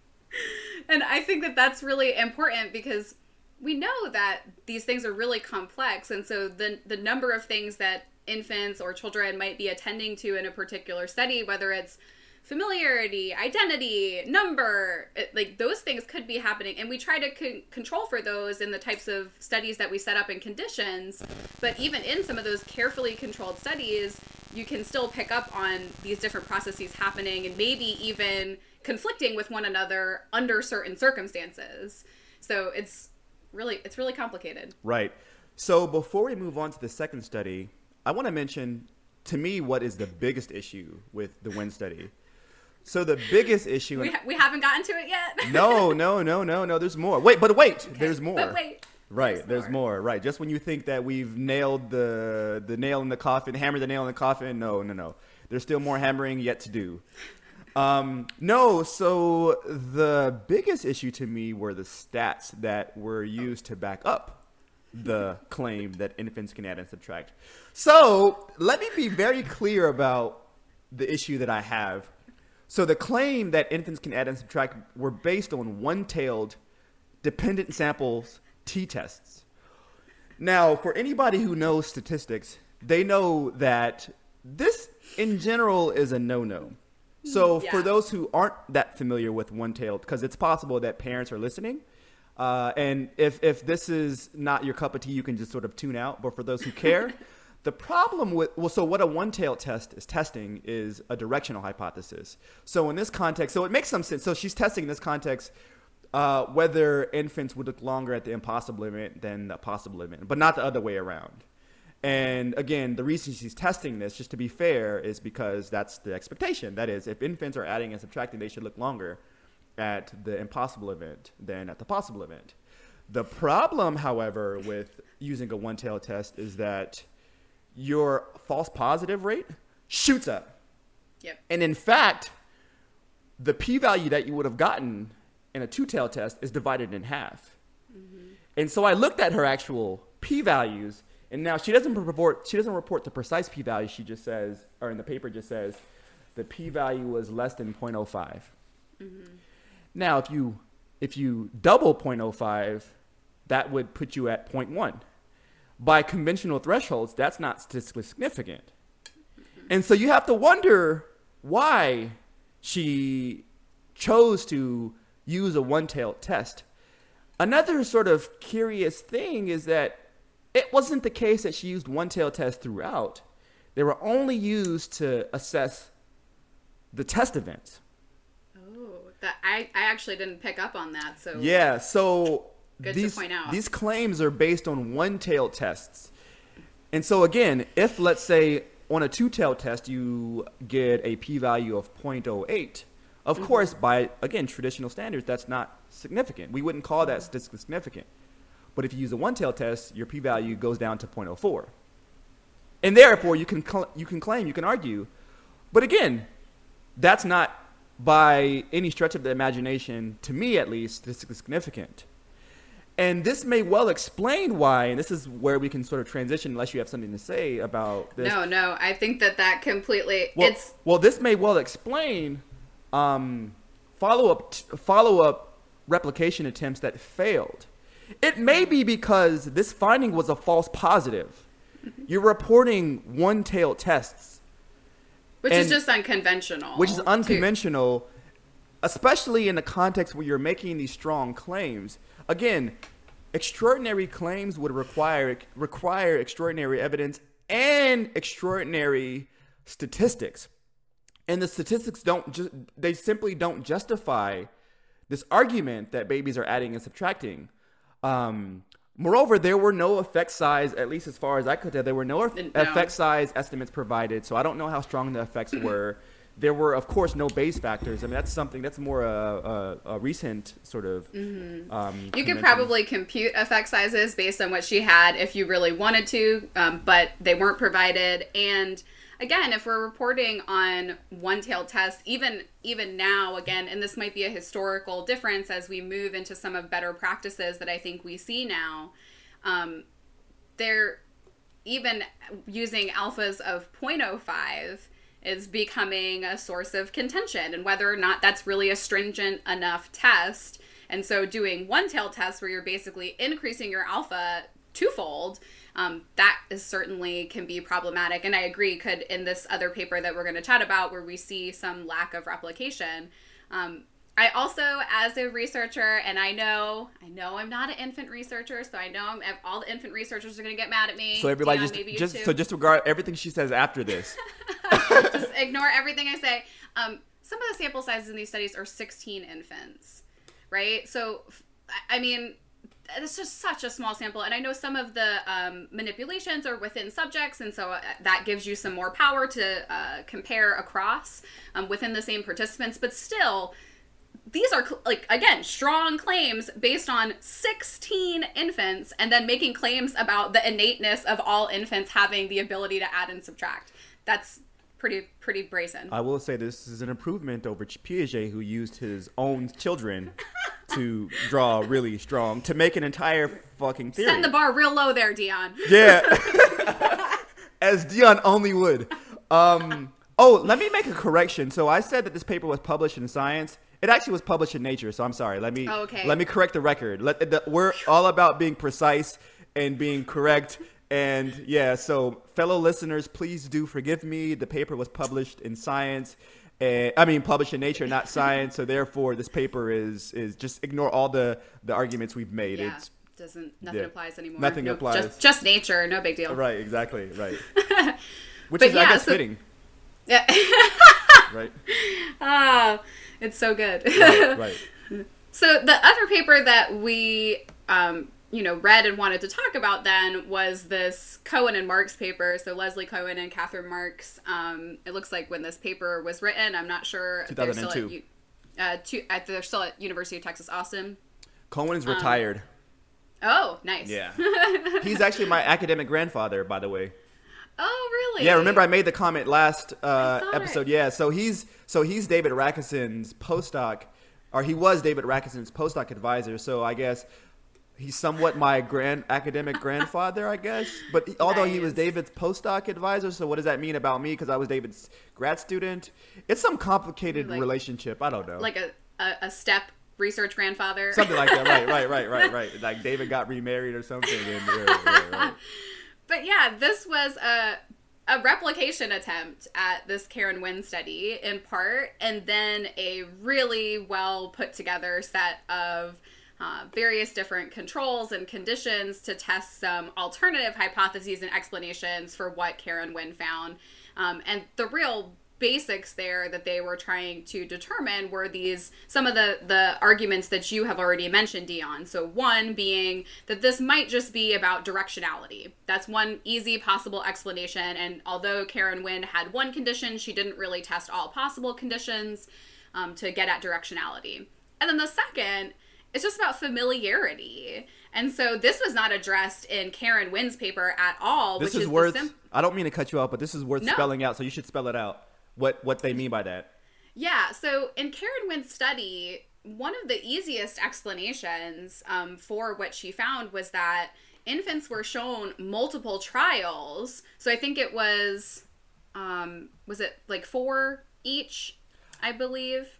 Speaker 1: And I think that that's really important, because we know that these things are really complex. And so the the number of things that infants or children might be attending to in a particular study, whether it's familiarity, identity, number, it, like those things could be happening. And we try to con- control for those in the types of studies that we set up in conditions. But even in some of those carefully controlled studies, you can still pick up on these different processes happening and maybe even conflicting with one another under certain circumstances. So it's really it's really complicated.
Speaker 2: Right. So before we move on to the second study, I want to mention, to me, what is the biggest issue with the Wynn study. So the biggest issue...
Speaker 1: We, ha- we haven't gotten to it yet?
Speaker 2: no, no, no, no, no. There's more. Wait, but wait. Okay. There's more.
Speaker 1: But wait.
Speaker 2: Right.
Speaker 1: There's,
Speaker 2: there's more. more. Right. Just when you think that we've nailed the the nail in the coffin, hammered the nail in the coffin, no, no, no. There's still more hammering yet to do. Um, no, so the biggest issue to me were the stats that were used to back up the claim that infants can add and subtract. So let me be very clear about the issue that I have. So the claim that infants can add and subtract were based on one-tailed dependent samples t-tests. Now, for anybody who knows statistics, they know that this, in general, is a no-no. So
Speaker 1: Yeah.
Speaker 2: for those who aren't that familiar with one-tailed, because it's possible that parents are listening, uh, and if, if this is not your cup of tea, you can just sort of tune out. But for those who care, the problem with, well, so what a one-tailed test is testing is a directional hypothesis. So in this context, so it makes some sense. So she's testing in this context uh, whether infants would look longer at the impossible limit than the possible limit, but not the other way around. And again, the reason she's testing this, just to be fair, is because that's the expectation. That is, if infants are adding and subtracting, they should look longer at the impossible event than at the possible event. The problem, however, with using a one-tailed test is that your false positive rate shoots up.
Speaker 1: Yep.
Speaker 2: And in fact, the p-value that you would have gotten in a two-tailed test is divided in half. Mm-hmm. And so I looked at her actual p-values, and now she doesn't report she doesn't report the precise p-value. She just says, or in the paper just says, the p-value was less than zero point zero five. Mm-hmm. Now, if you if you double zero point zero five, that would put you at zero point one. By conventional thresholds, that's not statistically significant. Mm-hmm. And so you have to wonder why she chose to use a one-tailed test. Another sort of curious thing is that it wasn't the case that she used one-tailed tests throughout. They were only used to assess the test events.
Speaker 1: Oh, that I, I actually didn't pick up on that. So
Speaker 2: yeah, so
Speaker 1: good
Speaker 2: these,
Speaker 1: to point out.
Speaker 2: These claims are based on one-tailed tests. And so again, if let's say on a two-tailed test you get a p-value of zero point zero eight, of mm-hmm. course, by, again, traditional standards, that's not significant. We wouldn't call that statistically significant. But if you use a one-tailed test, your p-value goes down to zero point zero four. And therefore, you can cl- you can claim, you can argue. But again, that's not, by any stretch of the imagination, to me at least, statistically significant. And this may well explain why, and this is where we can sort of transition, unless you have something to say about this.
Speaker 1: No, no, I think that that completely,
Speaker 2: well,
Speaker 1: it's...
Speaker 2: Well, this may well explain um, follow-up t- follow-up replication attempts that failed. It may be because this finding was a false positive. You're reporting one-tailed tests.
Speaker 1: Which is just unconventional.
Speaker 2: Which is unconventional, too. Especially in the context where you're making these strong claims. Again, extraordinary claims would require require extraordinary evidence and extraordinary statistics. And the statistics don't just, they simply don't justify this argument that babies are adding and subtracting. Um, moreover, there were no effect size, at least as far as I could tell, there were no, no. effect size estimates provided. So I don't know how strong the effects were. There were, of course, no base factors. I mean, that's something that's more a, a, a recent sort of.
Speaker 1: Mm-hmm.
Speaker 2: Um,
Speaker 1: you could probably compute effect sizes based on what she had if you really wanted to, um, but they weren't provided. And again, if we're reporting on one-tailed tests, even even now, again, and this might be a historical difference as we move into some of better practices that I think we see now, um, they're even using alphas of zero point zero five is becoming a source of contention, and whether or not that's really a stringent enough test. And so doing one-tailed tests where you're basically increasing your alpha twofold, um, that is certainly can be problematic. And I agree, could, in this other paper that we're going to chat about, where we see some lack of replication. Um, I also, as a researcher, and I know, I know I'm not an infant researcher, so I know I'm, all the infant researchers are going to get mad at me.
Speaker 2: So everybody
Speaker 1: Dion,
Speaker 2: just,
Speaker 1: maybe
Speaker 2: just
Speaker 1: too.
Speaker 2: so just regard everything she says after this.
Speaker 1: Just ignore everything I say. Um, some of the sample sizes in these studies are sixteen infants, right? So, I mean, it's just such a small sample. And I know some of the um, manipulations are within subjects, and so that gives you some more power to uh, compare across um, within the same participants. But still, these are, like, again, strong claims based on sixteen infants, and then making claims about the innateness of all infants having the ability to add and subtract. That's pretty pretty brazen.
Speaker 2: I will say this is an improvement over Piaget, who used his own children to draw really strong, to make an entire fucking theory.
Speaker 1: Setting the bar real low there, Dion.
Speaker 2: Yeah. As Dion only would. Um, oh, let me make a correction. So I said that this paper was published in Science. It actually was published in Nature, so I'm sorry. Let me
Speaker 1: oh, okay.
Speaker 2: let me correct the record. Let, the, we're all about being precise. and being correct. And yeah, so fellow listeners, please do forgive me. The paper was published in Science. Uh, I mean, published in Nature, not Science. So therefore, this paper is is just ignore all the, the arguments we've made.
Speaker 1: Yeah,
Speaker 2: it's
Speaker 1: doesn't nothing
Speaker 2: yeah,
Speaker 1: applies anymore.
Speaker 2: Nothing
Speaker 1: no,
Speaker 2: applies.
Speaker 1: Just, just Nature, no big deal.
Speaker 2: Right, exactly, right. Which
Speaker 1: But
Speaker 2: is,
Speaker 1: yeah,
Speaker 2: I guess,
Speaker 1: so-
Speaker 2: fitting.
Speaker 1: Yeah.
Speaker 2: Right.
Speaker 1: Ah, it's so good.
Speaker 2: Right. Right.
Speaker 1: So the other paper that we, um, you know, read and wanted to talk about then was this Cohen and Marks paper. So Leslie Cohen and Catherine Marks. Um, it looks like when this paper was written, I'm not sure. if they're still
Speaker 2: two thousand two.
Speaker 1: At, U- uh, two, at, they're still at University of Texas, Austin.
Speaker 2: Cohen is retired.
Speaker 1: Oh, nice.
Speaker 2: Yeah. He's actually my academic grandfather, by the way.
Speaker 1: Oh, really?
Speaker 2: Yeah, remember I made the comment last uh,
Speaker 1: saw
Speaker 2: episode.
Speaker 1: it.
Speaker 2: Yeah, so he's so he's David Rakison's postdoc, or he was David Rakison's postdoc advisor. So I guess he's somewhat my grand academic grandfather, I guess. But he- although he was
Speaker 1: Nice.
Speaker 2: David's postdoc advisor, so what does that mean about me? Because I was David's grad student. It's some complicated
Speaker 1: Like-
Speaker 2: relationship. I don't know.
Speaker 1: Like a, a, a step research grandfather.
Speaker 2: Something like that. Right, right, right, right, right. Like David got remarried or something. And, right, right, right.
Speaker 1: But yeah, this was a a replication attempt at this Karen Wynn study in part, and then a really well put together set of uh, various different controls and conditions to test some alternative hypotheses and explanations for what Karen Wynn found. Um, and the real basics there that they were trying to determine were these some of the the arguments that you have already mentioned, Dion. So one being that this might just be about directionality. That's one easy possible explanation, and although Karen Wynn had one condition, she didn't really test all possible conditions um, to get at directionality. And then the second, it's just about familiarity. And so this was not addressed in Karen Wynn's paper at all.
Speaker 2: This
Speaker 1: which
Speaker 2: is
Speaker 1: is
Speaker 2: worth.
Speaker 1: the sim-
Speaker 2: I don't mean to cut you off, but this is worth
Speaker 1: No.
Speaker 2: spelling out. So you should spell it out. What what they mean by that?
Speaker 1: Yeah, so in Karen Wynn's study, one of the easiest explanations um, for what she found was that infants were shown multiple trials. So I think it was, um, was it like four each, I believe?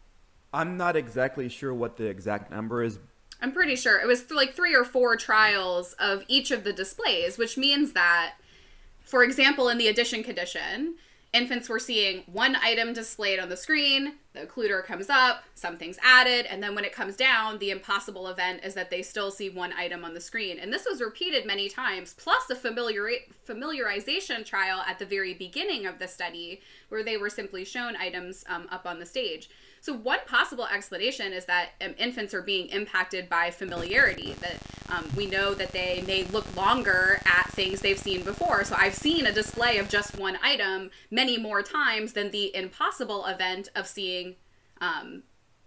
Speaker 2: I'm not exactly sure what the exact number is.
Speaker 1: I'm pretty sure it was th- like three or four trials of each of the displays, which means that, for example, in the addition condition, infants were seeing one item displayed on the screen, the occluder comes up, something's added, and then when it comes down, the impossible event is that they still see one item on the screen. And this was repeated many times, plus a familiar- familiarization trial at the very beginning of the study, where they were simply shown items um, up on the stage. So one possible explanation is that um, infants are being impacted by familiarity, that um, we know that they may look longer at things they've seen before. So I've seen a display of just one item many more times than the impossible event of seeing, um,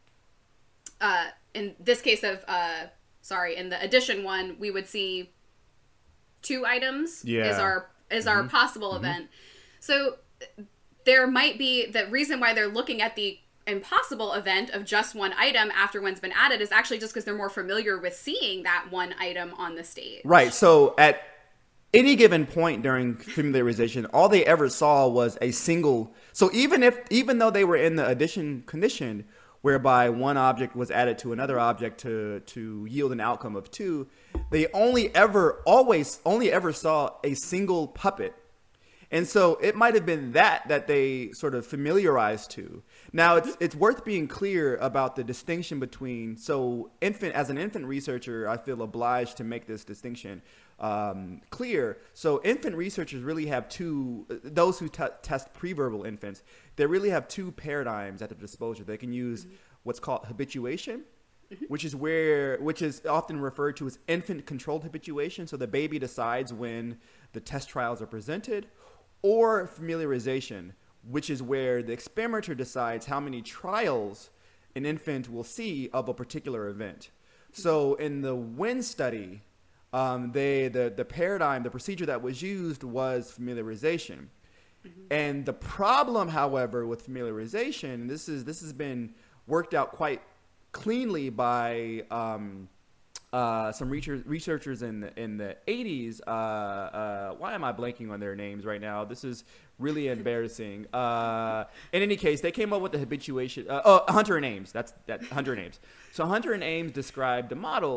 Speaker 1: uh, in this case of, uh, sorry, in the addition one, we would see two items
Speaker 2: Yeah.
Speaker 1: is our, is our possible event. So there might be, the reason why they're looking at the impossible event of just one item after one's been added is actually just because they're more familiar with seeing that one item on the stage.
Speaker 2: Right. So at any given point during familiarization, all they ever saw was a single. So even if, even though they were in the addition condition, whereby one object was added to another object to to yield an outcome of two, they only ever, always, only ever saw a single puppet. And so it might have been that that they sort of familiarized to. Now, it's it's worth being clear about the distinction between, so infant, as an infant researcher, I feel obliged to make this distinction um, clear. So infant researchers really have two, those who t- test preverbal infants, they really have two paradigms at their disposal. They can use mm-hmm. what's called habituation, mm-hmm. which is where, which is often referred to as infant controlled habituation. So the baby decides when the test trials are presented, or familiarization, which is where the experimenter decides how many trials an infant will see of a particular event. So in the Wynn study, um, they the, the paradigm, the procedure that was used was familiarization. Mm-hmm. And the problem, however, with familiarization, and this is this has been worked out quite cleanly by um, Uh, some research, researchers in the, in the eighties. Uh, uh, why am I blanking on their names right now? This is really embarrassing. Uh, in any case, they came up with the habituation. Uh, oh, Hunter and Ames. That's that Hunter and Ames. So Hunter and Ames described a model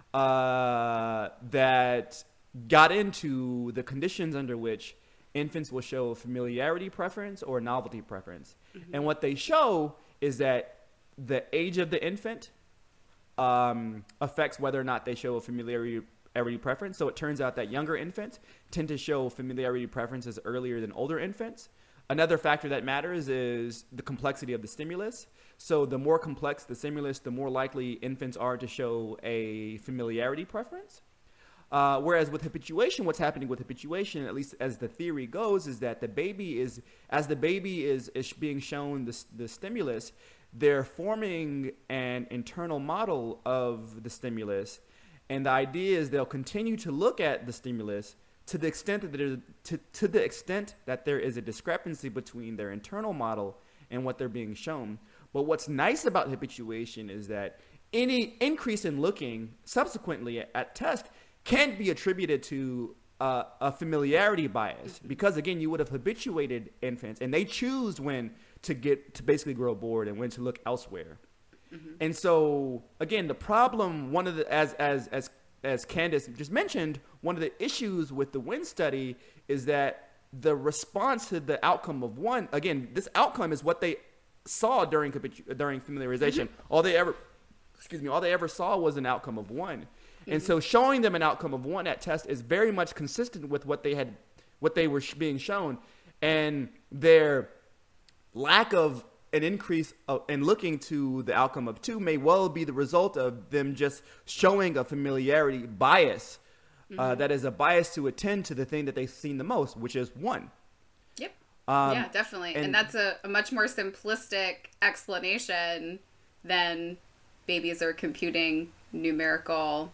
Speaker 2: uh, that got into the conditions under which infants will show familiarity preference or novelty preference. Mm-hmm. And what they show is that the age of the infant um, affects whether or not they show a familiarity preference. So it turns out that younger infants tend to show familiarity preferences earlier than older infants. Another factor that matters is the complexity of the stimulus. So the more complex the stimulus, the more likely infants are to show a familiarity preference. Uh, whereas with habituation, what's happening with habituation, at least as the theory goes, is that the baby is, as the baby is, is being shown the, the stimulus, they're forming an internal model of the stimulus. And the idea is they'll continue to look at the stimulus to the extent that there's, to, to the extent that there is a discrepancy between their internal model and what they're being shown. But what's nice about habituation is that any increase in looking subsequently at, at test can be attributed to uh, a familiarity bias, because again, you would have habituated infants and they choose when to get to basically grow bored and when to look elsewhere. Mm-hmm. And so again, the problem, one of the, as, as, as, as Candace just mentioned, one of the issues with the WIN study is that the response to the outcome of one, again, this outcome is what they saw during, during familiarization. Mm-hmm. All they ever, excuse me, all they ever saw was an outcome of one. And so showing them an outcome of one at test is very much consistent with what they had, what they were sh- being shown, and their lack of an increase of, in looking to the outcome of two may well be the result of them just showing a familiarity bias. Mm-hmm. Uh, that is a bias to attend to the thing that they've seen the most, which is one.
Speaker 1: Yep. Um, yeah, definitely. And, and that's a, a much more simplistic explanation than babies are computing numerical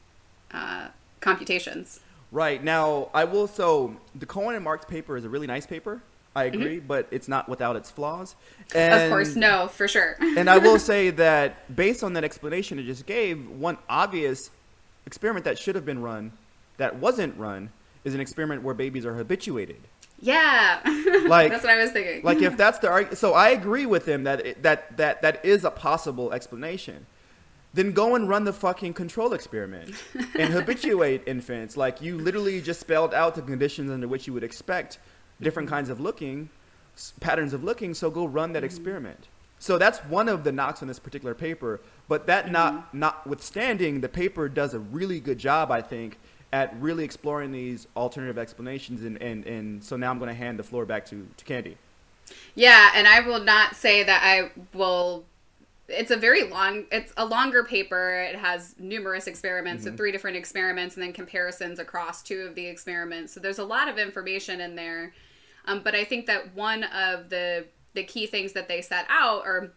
Speaker 1: Uh, computations.
Speaker 2: Right. Now, I will, so the Cohen and Marks paper is a really nice paper. I agree, mm-hmm. but it's not without its flaws. And,
Speaker 1: of course, no, for sure.
Speaker 2: And I will say that based on that explanation I just gave, one obvious experiment that should have been run that wasn't run is an experiment where babies are habituated.
Speaker 1: Yeah. Like, that's what I was thinking.
Speaker 2: Like if that's the argument. So I agree with him that, it, that, that, that is a possible explanation. Then go and run the fucking control experiment and habituate infants. Like you literally just spelled out the conditions under which you would expect different kinds of looking, patterns of looking. So go run that mm-hmm. experiment. So that's one of the knocks on this particular paper. But that mm-hmm. not notwithstanding, the paper does a really good job, I think, at really exploring these alternative explanations. And, and, and so now I'm going to hand the floor back to, to Candy.
Speaker 1: Yeah, and I will not say that I will... It's a very long, it's a longer paper. It has numerous experiments, mm-hmm. so three different experiments, and then comparisons across two of the experiments. So there's a lot of information in there. Um, but I think that one of the the key things that they set out or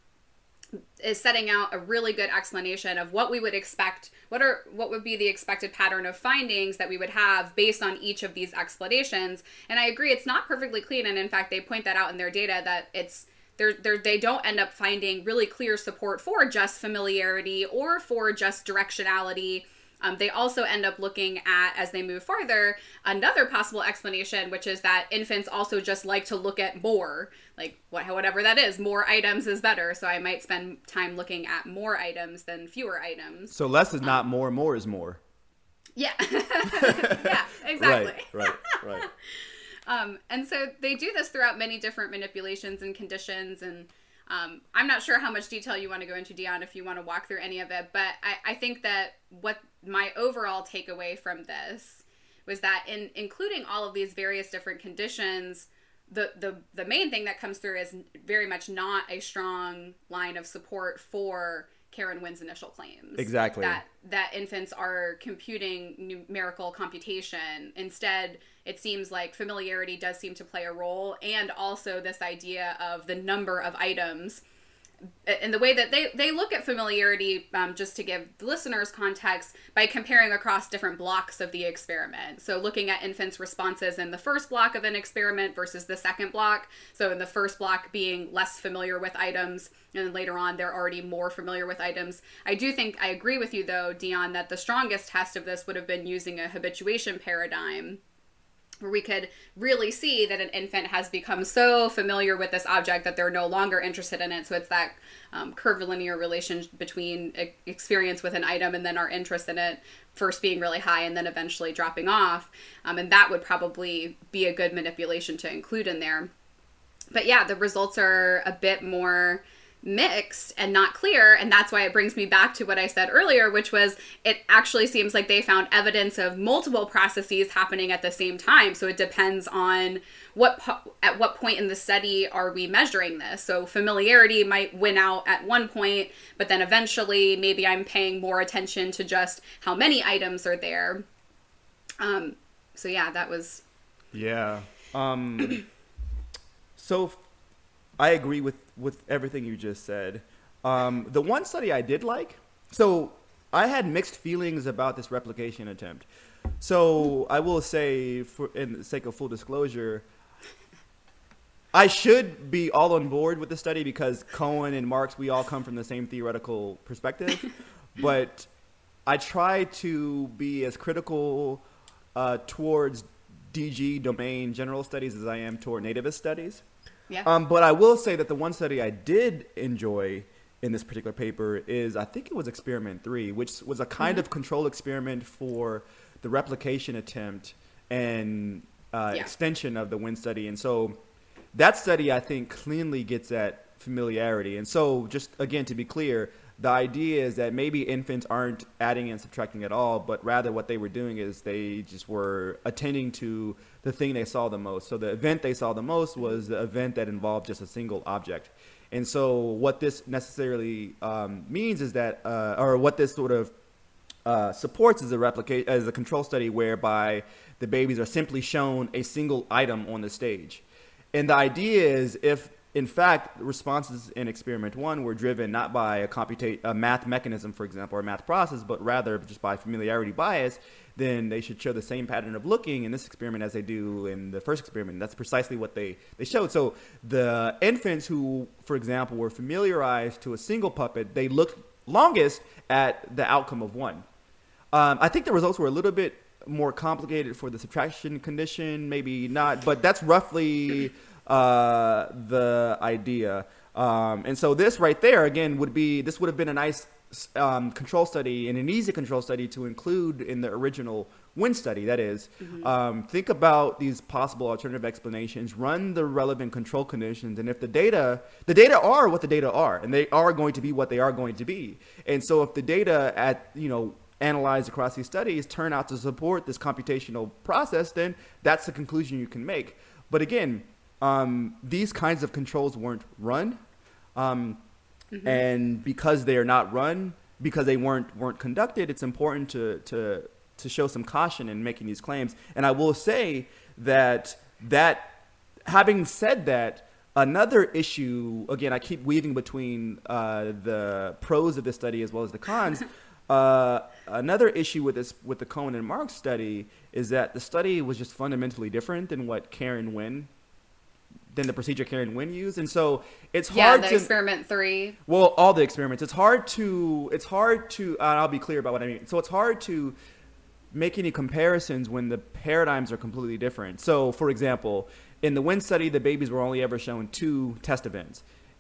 Speaker 1: is setting out a really good explanation of what we would expect, what are what would be the expected pattern of findings that we would have based on each of these explanations. And I agree, it's not perfectly clean. And in fact, they point that out in their data that it's They're, they're, they don't end up finding really clear support for just familiarity or for just directionality. Um, they also end up looking at, as they move farther, another possible explanation, which is that infants also just like to look at more, like what, whatever that is. More items is better. So I might spend time looking at more items than fewer items.
Speaker 2: So less is not um, more, more is more.
Speaker 1: Yeah. Yeah, exactly.
Speaker 2: Right, right, right.
Speaker 1: Um, and so they do this throughout many different manipulations and conditions. And um, I'm not sure how much detail you want to go into, Dion, if you want to walk through any of it. But I, I think that what my overall takeaway from this was that in including all of these various different conditions, the, the, the main thing that comes through is very much not a strong line of support for Karen Wynn's initial claims.
Speaker 2: Exactly.
Speaker 1: That that infants are computing numerical computation. Instead, it seems like familiarity does seem to play a role, and also this idea of the number of items. And the way that they, they look at familiarity, um, just to give the listeners context, by comparing across different blocks of the experiment. So looking at infants' responses in the first block of an experiment versus the second block. So in the first block being less familiar with items, and then later on they're already more familiar with items. I do think, I agree with you though, Dion, that the strongest test of this would have been using a habituation paradigm. where we could really see that an infant has become so familiar with this object that they're no longer interested in it. So it's that um, curvilinear relation between experience with an item and then our interest in it first being really high and then eventually dropping off. Um, and that would probably be a good manipulation to include in there. But yeah, the results are a bit more mixed and not clear, and that's why it brings me back to what I said earlier, which was it actually seems like they found evidence of multiple processes happening at the same time. So it depends on what po- at what point in the study are we measuring this. So familiarity might win out at one point, but then eventually maybe I'm paying more attention to just how many items are there. Um, so yeah, that was
Speaker 2: yeah. Um, so. I agree with, with everything you just said. Um, the one study I did like, so I had mixed feelings about this replication attempt. So I will say, for in the sake of full disclosure, I should be all on board with the study because Cohen and Marks, we all come from the same theoretical perspective. But I try to be as critical uh, towards D G, domain general studies, as I am toward nativist studies.
Speaker 1: Yeah.
Speaker 2: Um, but I will say that the one study I did enjoy in this particular paper is, I think it was experiment three, which was a kind mm-hmm. of control experiment for the replication attempt and uh, yeah. extension of the Wynn study. And so that study, I think, cleanly gets at familiarity. And so just, again, to be clear, the idea is that maybe infants aren't adding and subtracting at all, but rather what they were doing is they just were attending to the thing they saw the most. So the event they saw the most was the event that involved just a single object. And so what this necessarily um, means is that, uh, or what this sort of uh, supports is a replicate as a control study whereby the babies are simply shown a single item on the stage. And the idea is if in fact, responses in experiment one were driven not by a computate a math mechanism, for example, or a math process, but rather just by familiarity bias, then they should show the same pattern of looking in this experiment as they do in the first experiment. That's precisely what they, they showed. So the infants who, for example, were familiarized to a single puppet, they looked longest at the outcome of one. Um, I think the results were a little bit more complicated for the subtraction condition, maybe not, but that's roughly uh, the idea. Um, and so this right there, again, would be, this would have been a nice um, control study and an easy control study to include in the original Wynn study. That is, mm-hmm. um, think about these possible alternative explanations, run the relevant control conditions, and if the data, the data are what the data are, and they are going to be what they are going to be. And so if the data at, you know, analyzed across these studies turn out to support this computational process, then that's the conclusion you can make. But again, um, these kinds of controls weren't run. Um, mm-hmm. And because they are not run, because they weren't weren't conducted, it's important to to to show some caution in making these claims. And I will say that that having said that, another issue, again, I keep weaving between uh, the pros of this study as well as the cons. Uh, another issue with this, with the Cohen and Marks study, is that the study was just fundamentally different than what Karen Wynn, than the procedure Karen Wynn used, and so it's
Speaker 1: yeah,
Speaker 2: hard
Speaker 1: the
Speaker 2: to
Speaker 1: experiment three.
Speaker 2: Well, all the experiments. It's hard to. It's hard to. Uh, I'll be clear about what I mean. So it's hard to make any comparisons when the paradigms are completely different. So, for example, in the Wynn study, the babies were only ever shown two test events.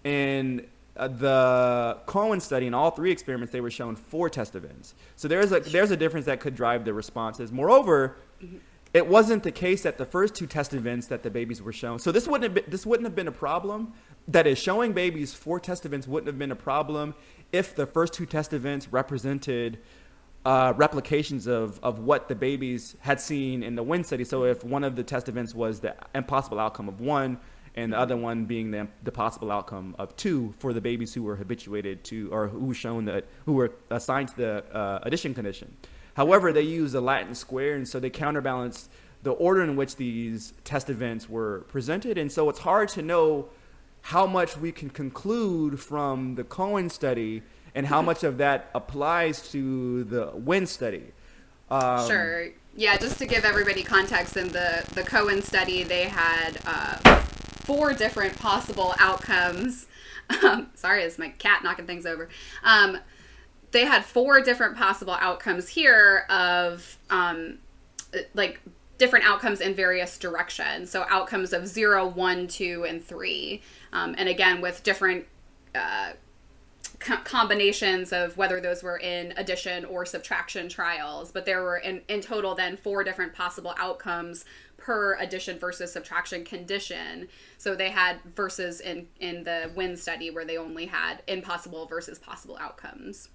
Speaker 2: In uh, the Cohen study, in all three experiments, they were shown four test events. So there's a there's a difference that could drive the responses. Moreover, mm-hmm. it wasn't the case that the first two test events that the babies were shown. So this wouldn't have been, this wouldn't have been a problem. That is, showing babies four test events wouldn't have been a problem if the first two test events represented Uh, replications of, of what the babies had seen in the Wynn study. So if one of the test events was the impossible outcome of one, and the other one being the, the possible outcome of two for the babies who were habituated to, or who were shown that, who were assigned to the uh, addition condition. However, they used a Latin square, and so they counterbalanced the order in which these test events were presented. And so it's hard to know how much we can conclude from the Cohen study and how much of that applies to the Wynn study. Um,
Speaker 1: sure. Yeah, just to give everybody context, in the, the Cohen study, they had uh, four different possible outcomes. Um, sorry, it's my cat knocking things over. Um, they had four different possible outcomes here of, um, like, different outcomes in various directions. So outcomes of zero, one, two, and three. Um, and again, with different uh, co- combinations of whether those were in addition or subtraction trials. But there were in, in total then four different possible outcomes per addition versus subtraction condition. So they had versus in, in the WIN study where they only had impossible versus possible outcomes.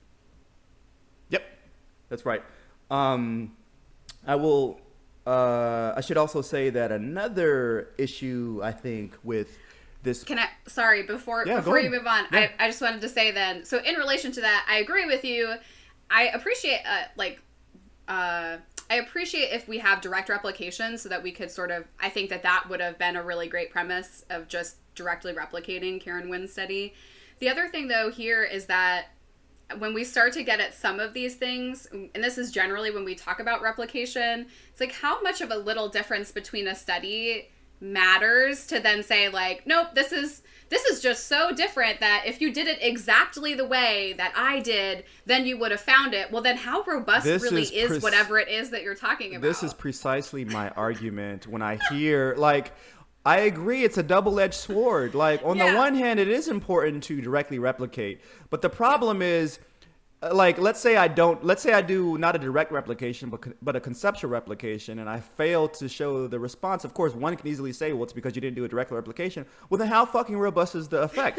Speaker 2: Yep, that's right. Um, I will, uh, I should also say that another issue, I think, with this.
Speaker 1: Can I, sorry, before,
Speaker 2: yeah,
Speaker 1: before you move on,
Speaker 2: yeah.
Speaker 1: I, I just wanted to say then, so in relation to that, I agree with you. I appreciate, uh, like, uh, I appreciate if we have direct replication so that we could sort of, I think that that would have been a really great premise of just directly replicating Karen Wynn's study. The other thing, though, here is that when we start to get at some of these things, and this is generally when we talk about replication, it's like how much of a little difference between a study matters to then say like, nope, this is this is just so different that if you did it exactly the way that I did, then you would have found it. Well, then how robust
Speaker 2: This
Speaker 1: really
Speaker 2: is
Speaker 1: is,
Speaker 2: pre-
Speaker 1: whatever it is that you're talking about?
Speaker 2: This is precisely my argument when I hear, like, I agree it's a double-edged sword. Like, on
Speaker 1: Yeah.
Speaker 2: the one hand, it is important to directly replicate. But the problem is, uh, like, let's say I don't, let's say I do not a direct replication, but, con- but a conceptual replication, and I fail to show the response. Of course, one can easily say, well, it's because you didn't do a direct replication. Well, then how fucking robust is the effect?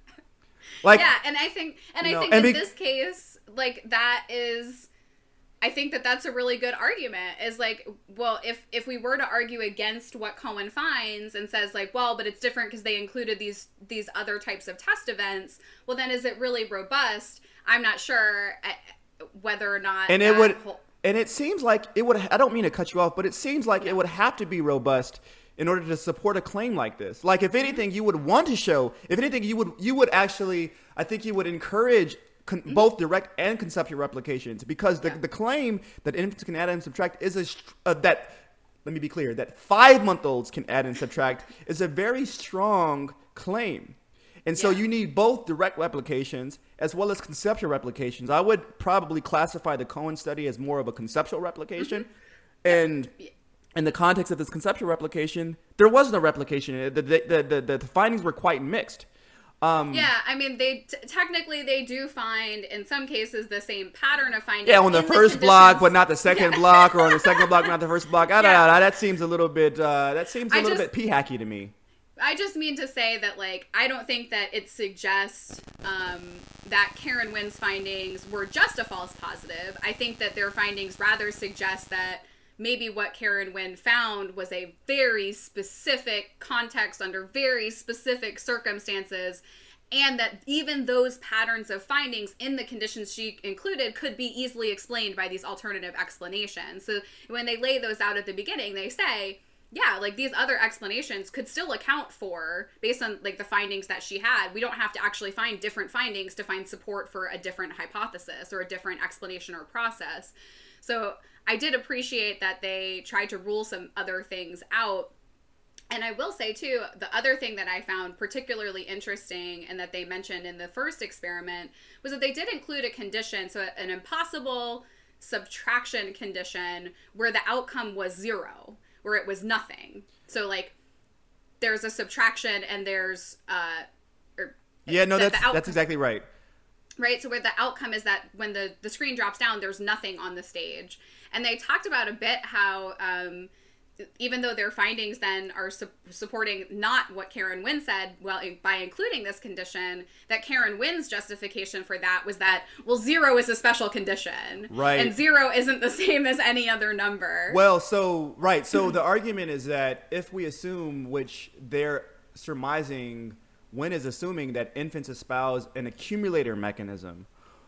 Speaker 2: Like,
Speaker 1: yeah, and I think, and I
Speaker 2: you know,
Speaker 1: think
Speaker 2: and
Speaker 1: in
Speaker 2: be-
Speaker 1: this case, like that is, I think that that's a really good argument. Is like, well, if if we were to argue against what Cohen finds and says like, well, but it's different because they included these these other types of test events. Well, then is it really robust? I'm not sure uh, whether or not.
Speaker 2: and it
Speaker 1: that
Speaker 2: would,
Speaker 1: whole-
Speaker 2: and it seems like it would. I don't mean to cut you off, but it seems like it would have to be robust in order to support a claim like this. Like, if anything, you would want to show. If anything, you would you would actually. I think you would encourage con- mm-hmm. both direct and conceptual replications, because the,
Speaker 1: Yeah.
Speaker 2: the claim that infants can add and subtract is a uh, that. Let me be clear. That five-month-olds can add and subtract is a very strong claim. And so
Speaker 1: Yeah.
Speaker 2: you need both direct replications as well as conceptual replications. I would probably classify the Cohen study as more of a conceptual replication. Mm-hmm. And
Speaker 1: Yeah.
Speaker 2: in the context of this conceptual replication, there was no replication. The, the, the, the, the findings were quite mixed. Um,
Speaker 1: yeah, I mean, they t- technically they do find in some cases the same pattern of finding.
Speaker 2: Yeah, on the
Speaker 1: in
Speaker 2: first
Speaker 1: the
Speaker 2: block,
Speaker 1: conditions-
Speaker 2: but not the second
Speaker 1: Yeah.
Speaker 2: block, or on the second block, not the first block. I don't
Speaker 1: Yeah.
Speaker 2: know. That seems a little bit. Uh, that seems a
Speaker 1: I
Speaker 2: little
Speaker 1: just-
Speaker 2: bit pea-hacky to me.
Speaker 1: I just mean to say that, like, I don't think that it suggests um, that Karen Wynn's findings were just a false positive. I think that their findings rather suggest that maybe what Karen Wynn found was a very specific context under very specific circumstances, and that even those patterns of findings in the conditions she included could be easily explained by these alternative explanations. So when they lay those out at the beginning, they say, yeah, like these other explanations could still account for, based on like the findings that she had. We don't have to actually find different findings to find support for a different hypothesis or a different explanation or process. So I did appreciate that they tried to rule some other things out. And I will say too, the other thing that I found particularly interesting and that they mentioned in the first experiment was that they did include a condition, so an impossible subtraction condition where the outcome was zero, where it was nothing. So like there's a subtraction and there's uh or
Speaker 2: Yeah, no,
Speaker 1: the- the
Speaker 2: that's
Speaker 1: outcome-
Speaker 2: that's exactly right.
Speaker 1: right? So where the outcome is that when the, the screen drops down, there's nothing on the stage. And they talked about a bit how um, even though their findings then are su- supporting not what Karen Wynn said, well, by including this condition, that Karen Wynn's justification for that was that, well, zero is a special condition.
Speaker 2: Right.
Speaker 1: And zero isn't the same as any other number.
Speaker 2: Well, so, right. So the argument is that if we assume, which they're surmising, Wynn is assuming that infants espouse an accumulator mechanism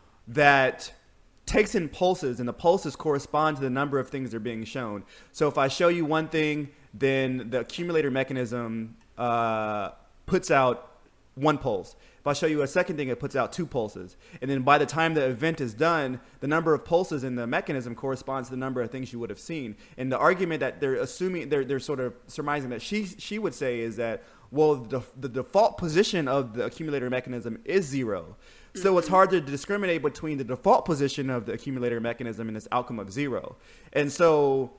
Speaker 2: that takes in pulses, and the pulses correspond to the number of things that are being shown. So if I show you one thing, then the accumulator mechanism uh, puts out one pulse. If I show you a second thing, it puts out two pulses. And then by the time the event is done, the number of pulses in the mechanism corresponds to the number of things you would have seen. And the argument that they're assuming, they're, they're sort of surmising that she, she would say is that, well, the, the default position of the accumulator mechanism is zero. So it's hard to discriminate between the default position of the accumulator mechanism and its outcome of zero. And so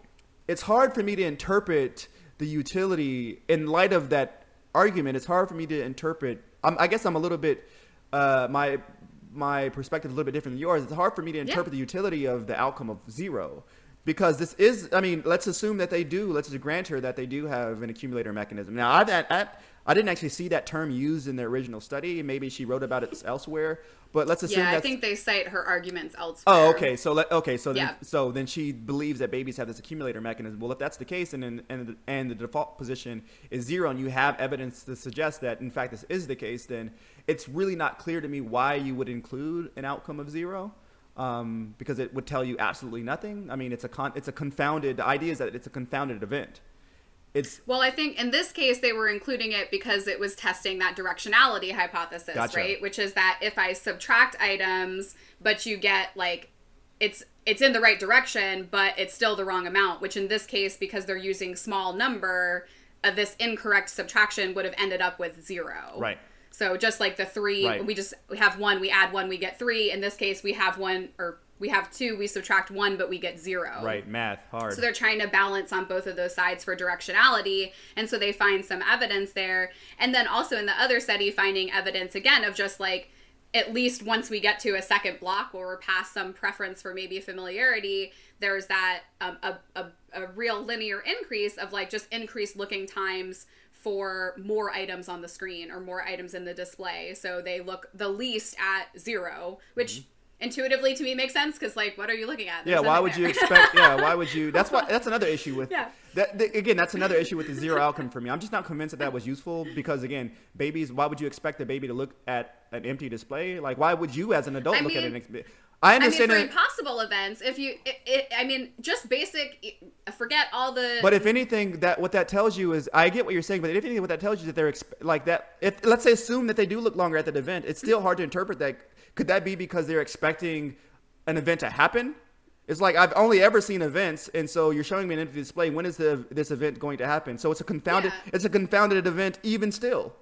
Speaker 2: it's hard for me to interpret the utility in light of that argument. It's hard for me to interpret. Um, I guess I'm a little bit uh, my my perspective is a little bit different than yours. It's hard for me to interpret yeah. the utility of the outcome of zero. Because this is, I mean, let's assume that they do, let's just grant her that they do have an accumulator mechanism. Now, I, I, I didn't actually see that term used in the original study. Maybe she wrote about it elsewhere. But let's assume
Speaker 1: yeah,
Speaker 2: that's...
Speaker 1: I think they cite her arguments elsewhere.
Speaker 2: Oh, okay. So, let, okay, so, then,
Speaker 1: yeah.
Speaker 2: so then she believes that babies have this accumulator mechanism. Well, if that's the case, and, and, and, the, and the default position is zero, and you have evidence to suggest that, in fact, this is the case, then it's really not clear to me why you would include an outcome of zero. Um, because it would tell you absolutely nothing. I mean, it's a con- it's a confounded. The idea is that it's a confounded event. It's
Speaker 1: well, I think in this case they were including it because it was testing that directionality hypothesis,
Speaker 2: gotcha.
Speaker 1: right? Which is that if I subtract items, but you get like it's it's in the right direction, but it's still the wrong amount. Which in this case, because they're using small number, uh, this incorrect subtraction would have ended up with zero.
Speaker 2: Right.
Speaker 1: So just like the three,
Speaker 2: right.
Speaker 1: we just we have one, we add one, we get three. In this case, we have one, or we have two, we subtract one, but we get zero.
Speaker 2: Right, math, hard.
Speaker 1: So they're trying to balance on both of those sides for directionality. And so they find some evidence there. And then also in the other study, finding evidence again of just like, at least once we get to a second block or we're past some preference for maybe familiarity, there's that um, a, a, a real linear increase of like just increased looking times for more items on the screen or more items in the display. So they look the least at zero, which mm-hmm. intuitively to me makes sense because like, what are you looking at?
Speaker 2: There's yeah, why would there. you expect, yeah, why would you, that's why, that's another issue with,
Speaker 1: yeah.
Speaker 2: that. The, again, that's another issue with the zero outcome for me. I'm just not convinced that that was useful because again, babies, why would you expect a baby to look at an empty display? Like, why would you as an adult
Speaker 1: I
Speaker 2: look
Speaker 1: mean,
Speaker 2: at an I understand.
Speaker 1: I mean, for impossible events, if you, it, it, I mean, just basic, forget all the.
Speaker 2: But if anything, that what that tells you is, I get what you're saying, but if anything, what that tells you is that they're exp- like that. If let's say assume that they do look longer at that event, it's still hard to interpret that. Could that be because they're expecting an event to happen? It's like I've only ever seen events, and so you're showing me an empty display. When is the this event going to happen? So it's a confounded, yeah. it's a confounded event, even still.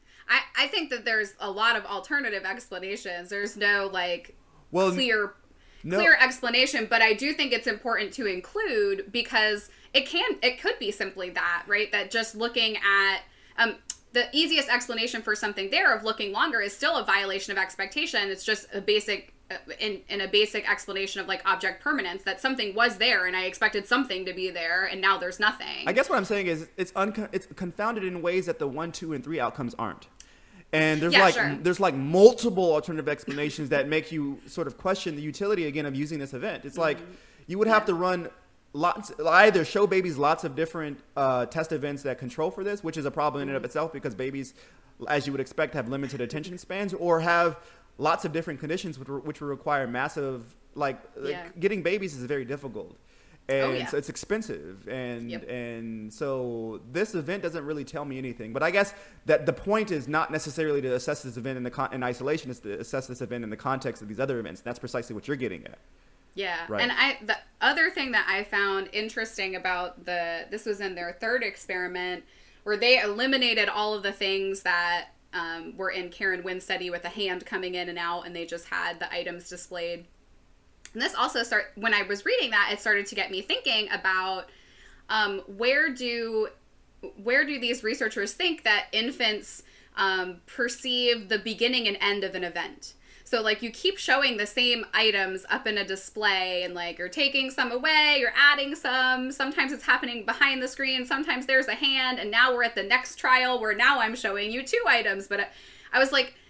Speaker 1: I I think that there's a lot of alternative explanations. There's no like.
Speaker 2: Well,
Speaker 1: clear
Speaker 2: no.
Speaker 1: clear explanation, but I do think it's important to include because it can it could be simply that, right? That just looking at um the easiest explanation for something there of looking longer is still a violation of expectation. It's just a basic uh, in in a basic explanation of like object permanence, that something was there and I expected something to be there and now there's nothing.
Speaker 2: I guess what I'm saying is it's un- it's confounded in ways that the one, two, and three outcomes aren't. And there's
Speaker 1: yeah,
Speaker 2: like
Speaker 1: sure.
Speaker 2: there's like multiple alternative explanations that make you sort of question the utility again of using this event. It's like mm-hmm. you would have yeah. to run lots, either show babies lots of different uh, test events that control for this, which is a problem mm-hmm. in and of itself because babies, as you would expect, have limited attention spans, or have lots of different conditions which, which will require massive, like,
Speaker 1: yeah.
Speaker 2: like getting babies is very difficult. And
Speaker 1: oh, yeah.
Speaker 2: so it's expensive. And
Speaker 1: yep.
Speaker 2: and so this event doesn't really tell me anything. But I guess that the point is not necessarily to assess this event in the con- in isolation. It's to assess this event in the context of these other events. That's precisely what you're getting at.
Speaker 1: Yeah.
Speaker 2: Right.
Speaker 1: And I the other thing that I found interesting about the, this was in their third experiment, where they eliminated all of the things that um, were in Karen Wynn's study with a hand coming in and out, and they just had the items displayed. And this also start when I was reading that, it started to get me thinking about um, where do where do these researchers think that infants um, perceive the beginning and end of an event? So like you keep showing the same items up in a display and like you're taking some away, you're adding some, sometimes it's happening behind the screen, sometimes there's a hand, and now we're at the next trial where now I'm showing you two items. But I, I was like,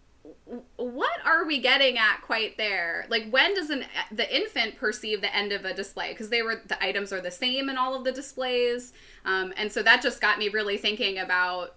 Speaker 1: what are we getting at quite there? Like, when does an the infant perceive the end of a display? Because they were the items are the same in all of the displays, um, and so that just got me really thinking about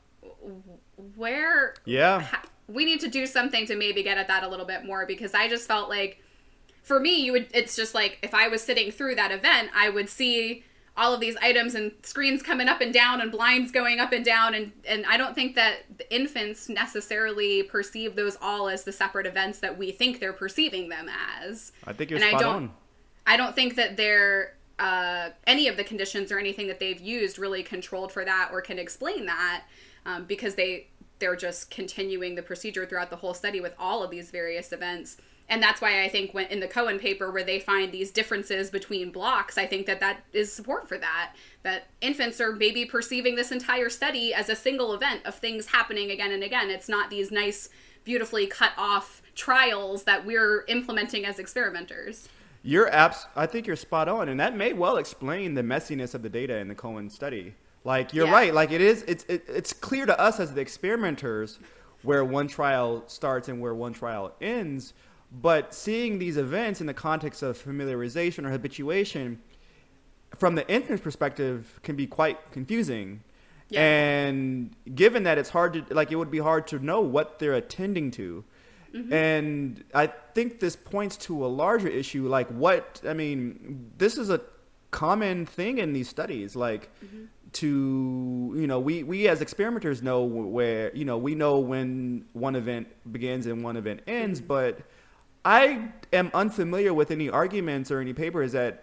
Speaker 1: where.
Speaker 2: Yeah,
Speaker 1: ha- we need to do something to maybe get at that a little bit more, because I just felt like, for me, you would. It's just like if I was sitting through that event, I would see all of these items and screens coming up and down and blinds going up and down. And, and I don't think that the infants necessarily perceive those all as the separate events that we think they're perceiving them as.
Speaker 2: I think you're
Speaker 1: and
Speaker 2: spot
Speaker 1: I don't,
Speaker 2: on.
Speaker 1: I don't think that they're, uh, any of the conditions or anything that they've used really controlled for that or can explain that, um, because they, they're just continuing the procedure throughout the whole study with all of these various events. and that's why I think when in the Cohen paper where they find these differences between blocks, I think that that is support for that, that infants are maybe perceiving this entire study as a single event of things happening again and again. It's not these nice, beautifully cut off trials that we're implementing as experimenters.
Speaker 2: You're abs- I think you're spot on, and that may well explain the messiness of the data in the Cohen study. Like, you're yeah. right. Like, it is, it's, it, it's clear to us as the experimenters where one trial starts and where one trial ends. But seeing these events in the context of familiarization or habituation from the infant's perspective can be quite confusing. Yeah. And given that it's hard to, like, it would be hard to know what they're attending to. Mm-hmm. And I think this points to a larger issue, like what, I mean, this is a common thing in these studies, like mm-hmm. to, you know, we, we as experimenters know where, you know, we know when one event begins and one event ends, mm-hmm. but I am unfamiliar with any arguments or any papers that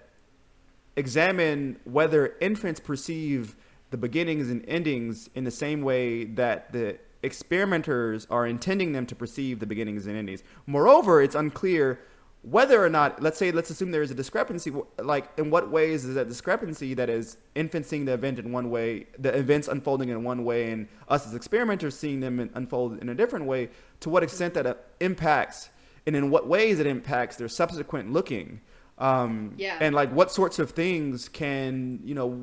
Speaker 2: examine whether infants perceive the beginnings and endings in the same way that the experimenters are intending them to perceive the beginnings and endings. Moreover, it's unclear whether or not, let's say, let's assume there is a discrepancy, like in what ways is that discrepancy, that is infants seeing the event in one way, the events unfolding in one way, and us as experimenters seeing them in, unfold in a different way, to what extent that uh, impacts, and in what ways it impacts their subsequent looking. Um, yeah. And like what sorts of things can, you know,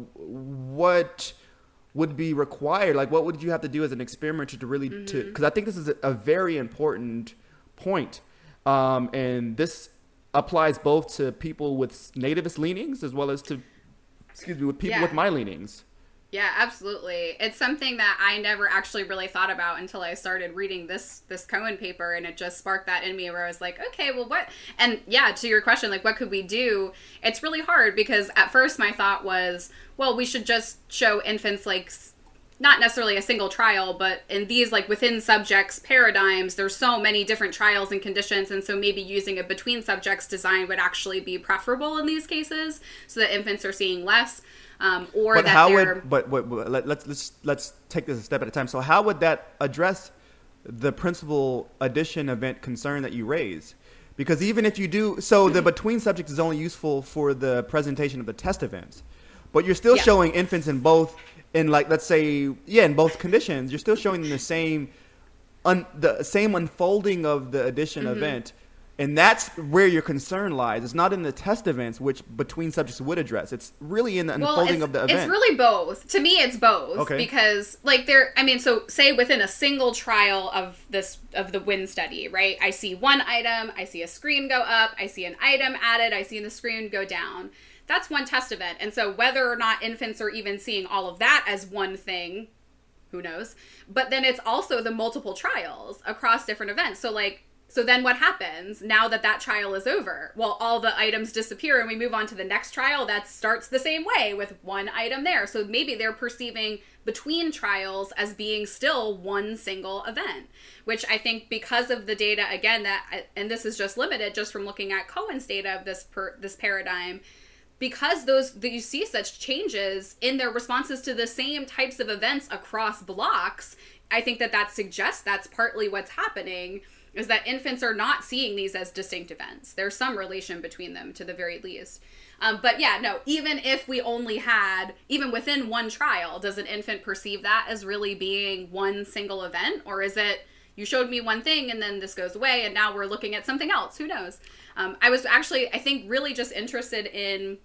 Speaker 2: what would be required? Like, what would you have to do as an experimenter to really, mm-hmm. to, because I think this is a, a very important point. Um, and this applies both to people with nativist leanings as well as to, excuse me, with people yeah. with my leanings.
Speaker 1: Yeah, absolutely. It's something that I never actually really thought about until I started reading this this Cohen paper, and it just sparked that in me where I was like, okay, well, what? And yeah, to your question, like, what could we do? It's really hard because at first my thought was, well, we should just show infants, like, not necessarily a single trial, but in these, like, within subjects paradigms, there's so many different trials and conditions, and so maybe using a between subjects design would actually be preferable in these cases so that infants are seeing less. Um, or
Speaker 2: but
Speaker 1: that
Speaker 2: how
Speaker 1: they're...
Speaker 2: would but, but, but let, let's let's let's take this a step at a time. So how would that address the principal addition event concern that you raise? Because even if you do, so the between subjects is only useful for the presentation of the test events, but you're still yeah. showing infants in both, in like let's say yeah in both conditions, you're still showing them the same un, the same unfolding of the addition mm-hmm. event. And that's where your concern lies. It's not in the test events, which between subjects would address. It's really in the unfolding
Speaker 1: well,
Speaker 2: of the event.
Speaker 1: It's really both. To me, it's both.
Speaker 2: Okay.
Speaker 1: Because, like, there, I mean, so say within a single trial of this, of the WIN study, right? I see one item, I see a screen go up, I see an item added, I see the screen go down. That's one test event. And so whether or not infants are even seeing all of that as one thing, who knows? But then it's also the multiple trials across different events. So, like, So then what happens now that that trial is over? Well, all the items disappear and we move on to the next trial that starts the same way with one item there. So maybe they're perceiving between trials as being still one single event, which I think because of the data, again, that, and this is just limited just from looking at Cohen's data of this per, this paradigm, because those that you see such changes in their responses to the same types of events across blocks, I think that that suggests that's partly what's happening, is that infants are not seeing these as distinct events. There's some relation between them to the very least. Um, but yeah, no, even if we only had, even within one trial, does an infant perceive that as really being one single event? Or is it, you showed me one thing and then this goes away and now we're looking at something else? Who knows? Um, I was actually, I think, really just interested in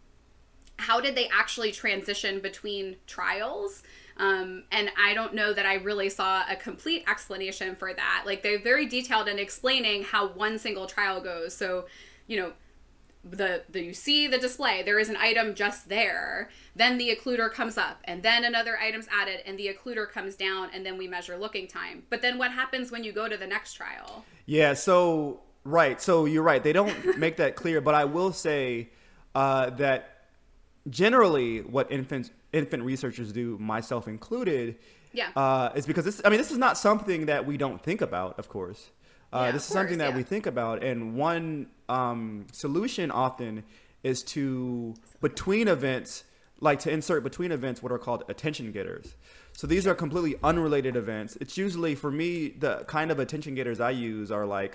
Speaker 1: how did they actually transition between trials? Um, and I don't know that I really saw a complete explanation for that. Like, they're very detailed in explaining how one single trial goes. So, you know, the, the you see the display, there is an item just there. Then the occluder comes up, and then another item's added, and the occluder comes down, and then we measure looking time. But then what happens when you go to the next trial?
Speaker 2: Yeah, so, right. So you're right. They don't make that clear. But I will say uh, that generally what infants infant researchers do, myself included, yeah, uh, is because this, I mean, this is not something that we don't think about, of course. Uh, yeah, this is course, something that yeah. we think about. And one um, solution often is to, between events, like to insert between events what are called attention getters. So these are completely unrelated events. It's usually, for me, the kind of attention getters I use are like,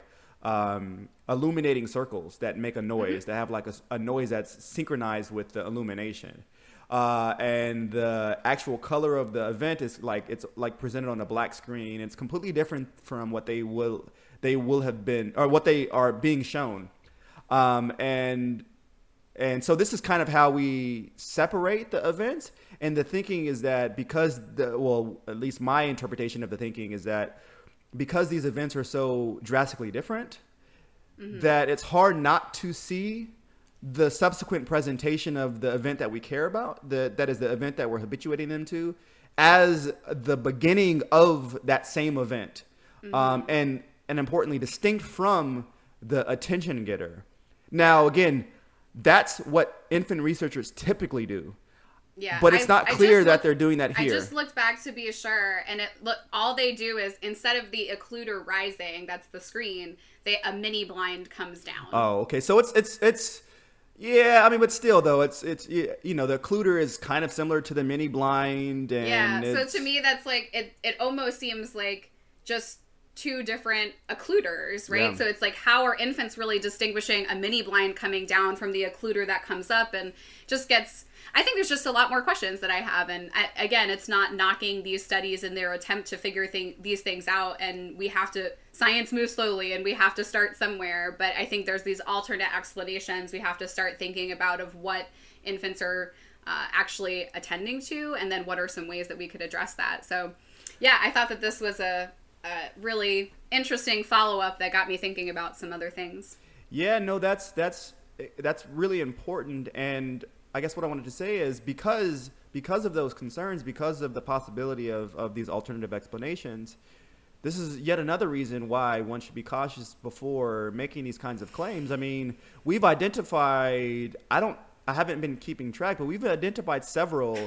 Speaker 2: um, illuminating circles that make a noise, mm-hmm. that have like a, a noise that's synchronized with the illumination. Uh, and the actual color of the event is like, it's like presented on a black screen. It's completely different from what they will, they will have been, or what they are being shown. Um, and, and so this is kind of how we separate the events. And the thinking is that because the, well, at least my interpretation of the thinking is that because these events are so drastically different, mm-hmm. that it's hard not to see the subsequent presentation of the event that we care about, the, that is the event that we're habituating them to, as the beginning of that same event. Mm-hmm. Um, and, and importantly, distinct from the attention getter. Now, again, that's what infant researchers typically do.
Speaker 1: Yeah,
Speaker 2: but it's not
Speaker 1: I,
Speaker 2: clear
Speaker 1: I
Speaker 2: that
Speaker 1: looked,
Speaker 2: they're doing that here.
Speaker 1: I just looked back to be sure, and it look all they do is instead of the occluder rising, that's the screen, they a mini blind comes down.
Speaker 2: Oh, okay. So it's it's it's yeah. I mean, but still though, it's it's you know the occluder is kind of similar to the mini blind, and
Speaker 1: yeah. So to me, that's like it. It almost seems like just two different occluders, right? Yeah. So it's like, how are infants really distinguishing a mini blind coming down from the occluder that comes up, and just gets. I think there's just a lot more questions that I have. And I, again, it's not knocking these studies in their attempt to figure thing, these things out. And we have to, science moves slowly and we have to start somewhere. But I think there's these alternate explanations we have to start thinking about of what infants are uh, actually attending to. And then what are some ways that we could address that. So yeah, I thought that this was a, a really interesting follow-up that got me thinking about some other things.
Speaker 2: Yeah, no, that's, that's, that's really important. And I guess what I wanted to say is because because of those concerns, because of the possibility of, of these alternative explanations, this is yet another reason why one should be cautious before making these kinds of claims. I mean, we've identified, I don't, I haven't been keeping track, but we've identified several,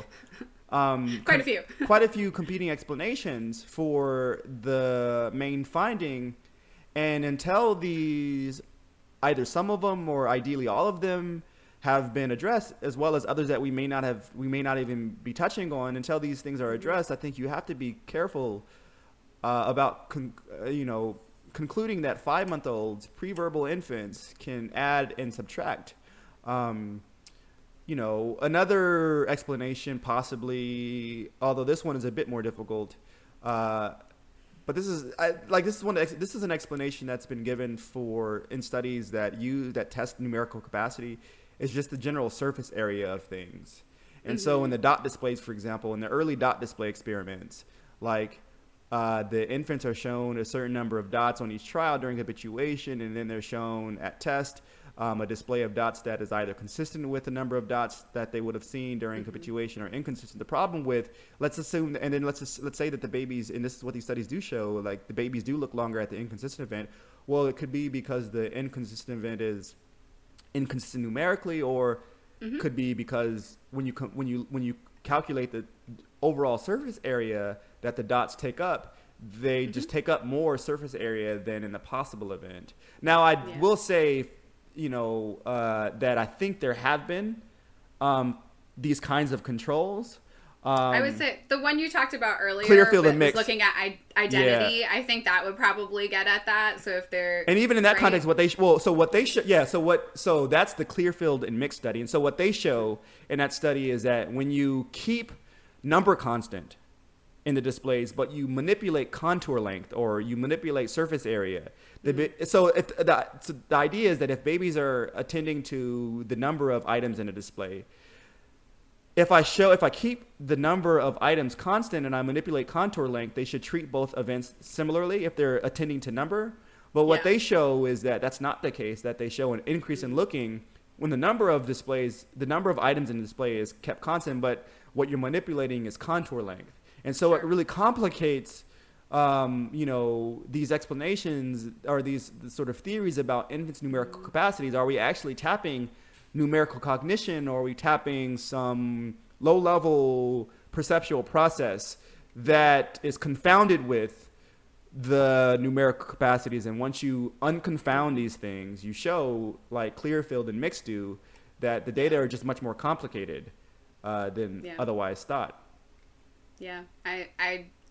Speaker 2: um,
Speaker 1: quite a few,
Speaker 2: quite a few competing explanations for the main finding. And until these, either some of them or ideally all of them, have been addressed, as well as others that we may not have, we may not even be touching on, until these things are addressed, I think you have to be careful uh, about, con- uh, you know, concluding that five-month-olds, pre-verbal infants, can add and subtract. Um, you know, another explanation possibly, although this one is a bit more difficult, uh, but this is I, like this is one. This is an explanation that's been given for in studies that use that test numerical capacity. It's just the general surface area of things. And mm-hmm. so in the dot displays, for example, in the early dot display experiments, like uh, the infants are shown a certain number of dots on each trial during habituation, and then they're shown at test um, a display of dots that is either consistent with the number of dots that they would have seen during mm-hmm. habituation or inconsistent. The problem with, let's assume, and then let's just, let's say that the babies, and this is what these studies do show, like the babies do look longer at the inconsistent event. Well, it could be because the inconsistent event is inconsistent numerically, or mm-hmm. could be because when you com- when you when you calculate the overall surface area that the dots take up, they mm-hmm. just take up more surface area than in the possible event. Now, I yeah. will say, you know, uh, that I think there have been um, these kinds of controls. Um,
Speaker 1: I would say the one you talked about earlier,
Speaker 2: Clearfield and
Speaker 1: was
Speaker 2: mixed.
Speaker 1: looking at I- identity. Yeah. I think that would probably get at that. So if they're
Speaker 2: and even in that
Speaker 1: right?
Speaker 2: context, what they sh- well, so what they show, yeah, so what, so that's the Clearfield and mixed study, and so what they show in that study is that when you keep number constant in the displays, but you manipulate contour length or you manipulate surface area. The mm-hmm. So, if the, so the idea is that if babies are attending to the number of items in a display, if I show, if I keep the number of items constant and I manipulate contour length, they should treat both events similarly if they're attending to number. But what yeah. they show is that that's not the case, that they show an increase in looking when the number of displays, the number of items in the display is kept constant, but what you're manipulating is contour length. And so sure. it really complicates, um, you know, these explanations or these sort of theories about infants' numerical capacities. Are we actually tapping numerical cognition, or are we tapping some low-level perceptual process that is confounded with the numerical capacities? And once you unconfound these things, you show, like Clearfield and Mixed do, that the data are just much more complicated uh, than yeah. otherwise thought.
Speaker 1: Yeah, I, I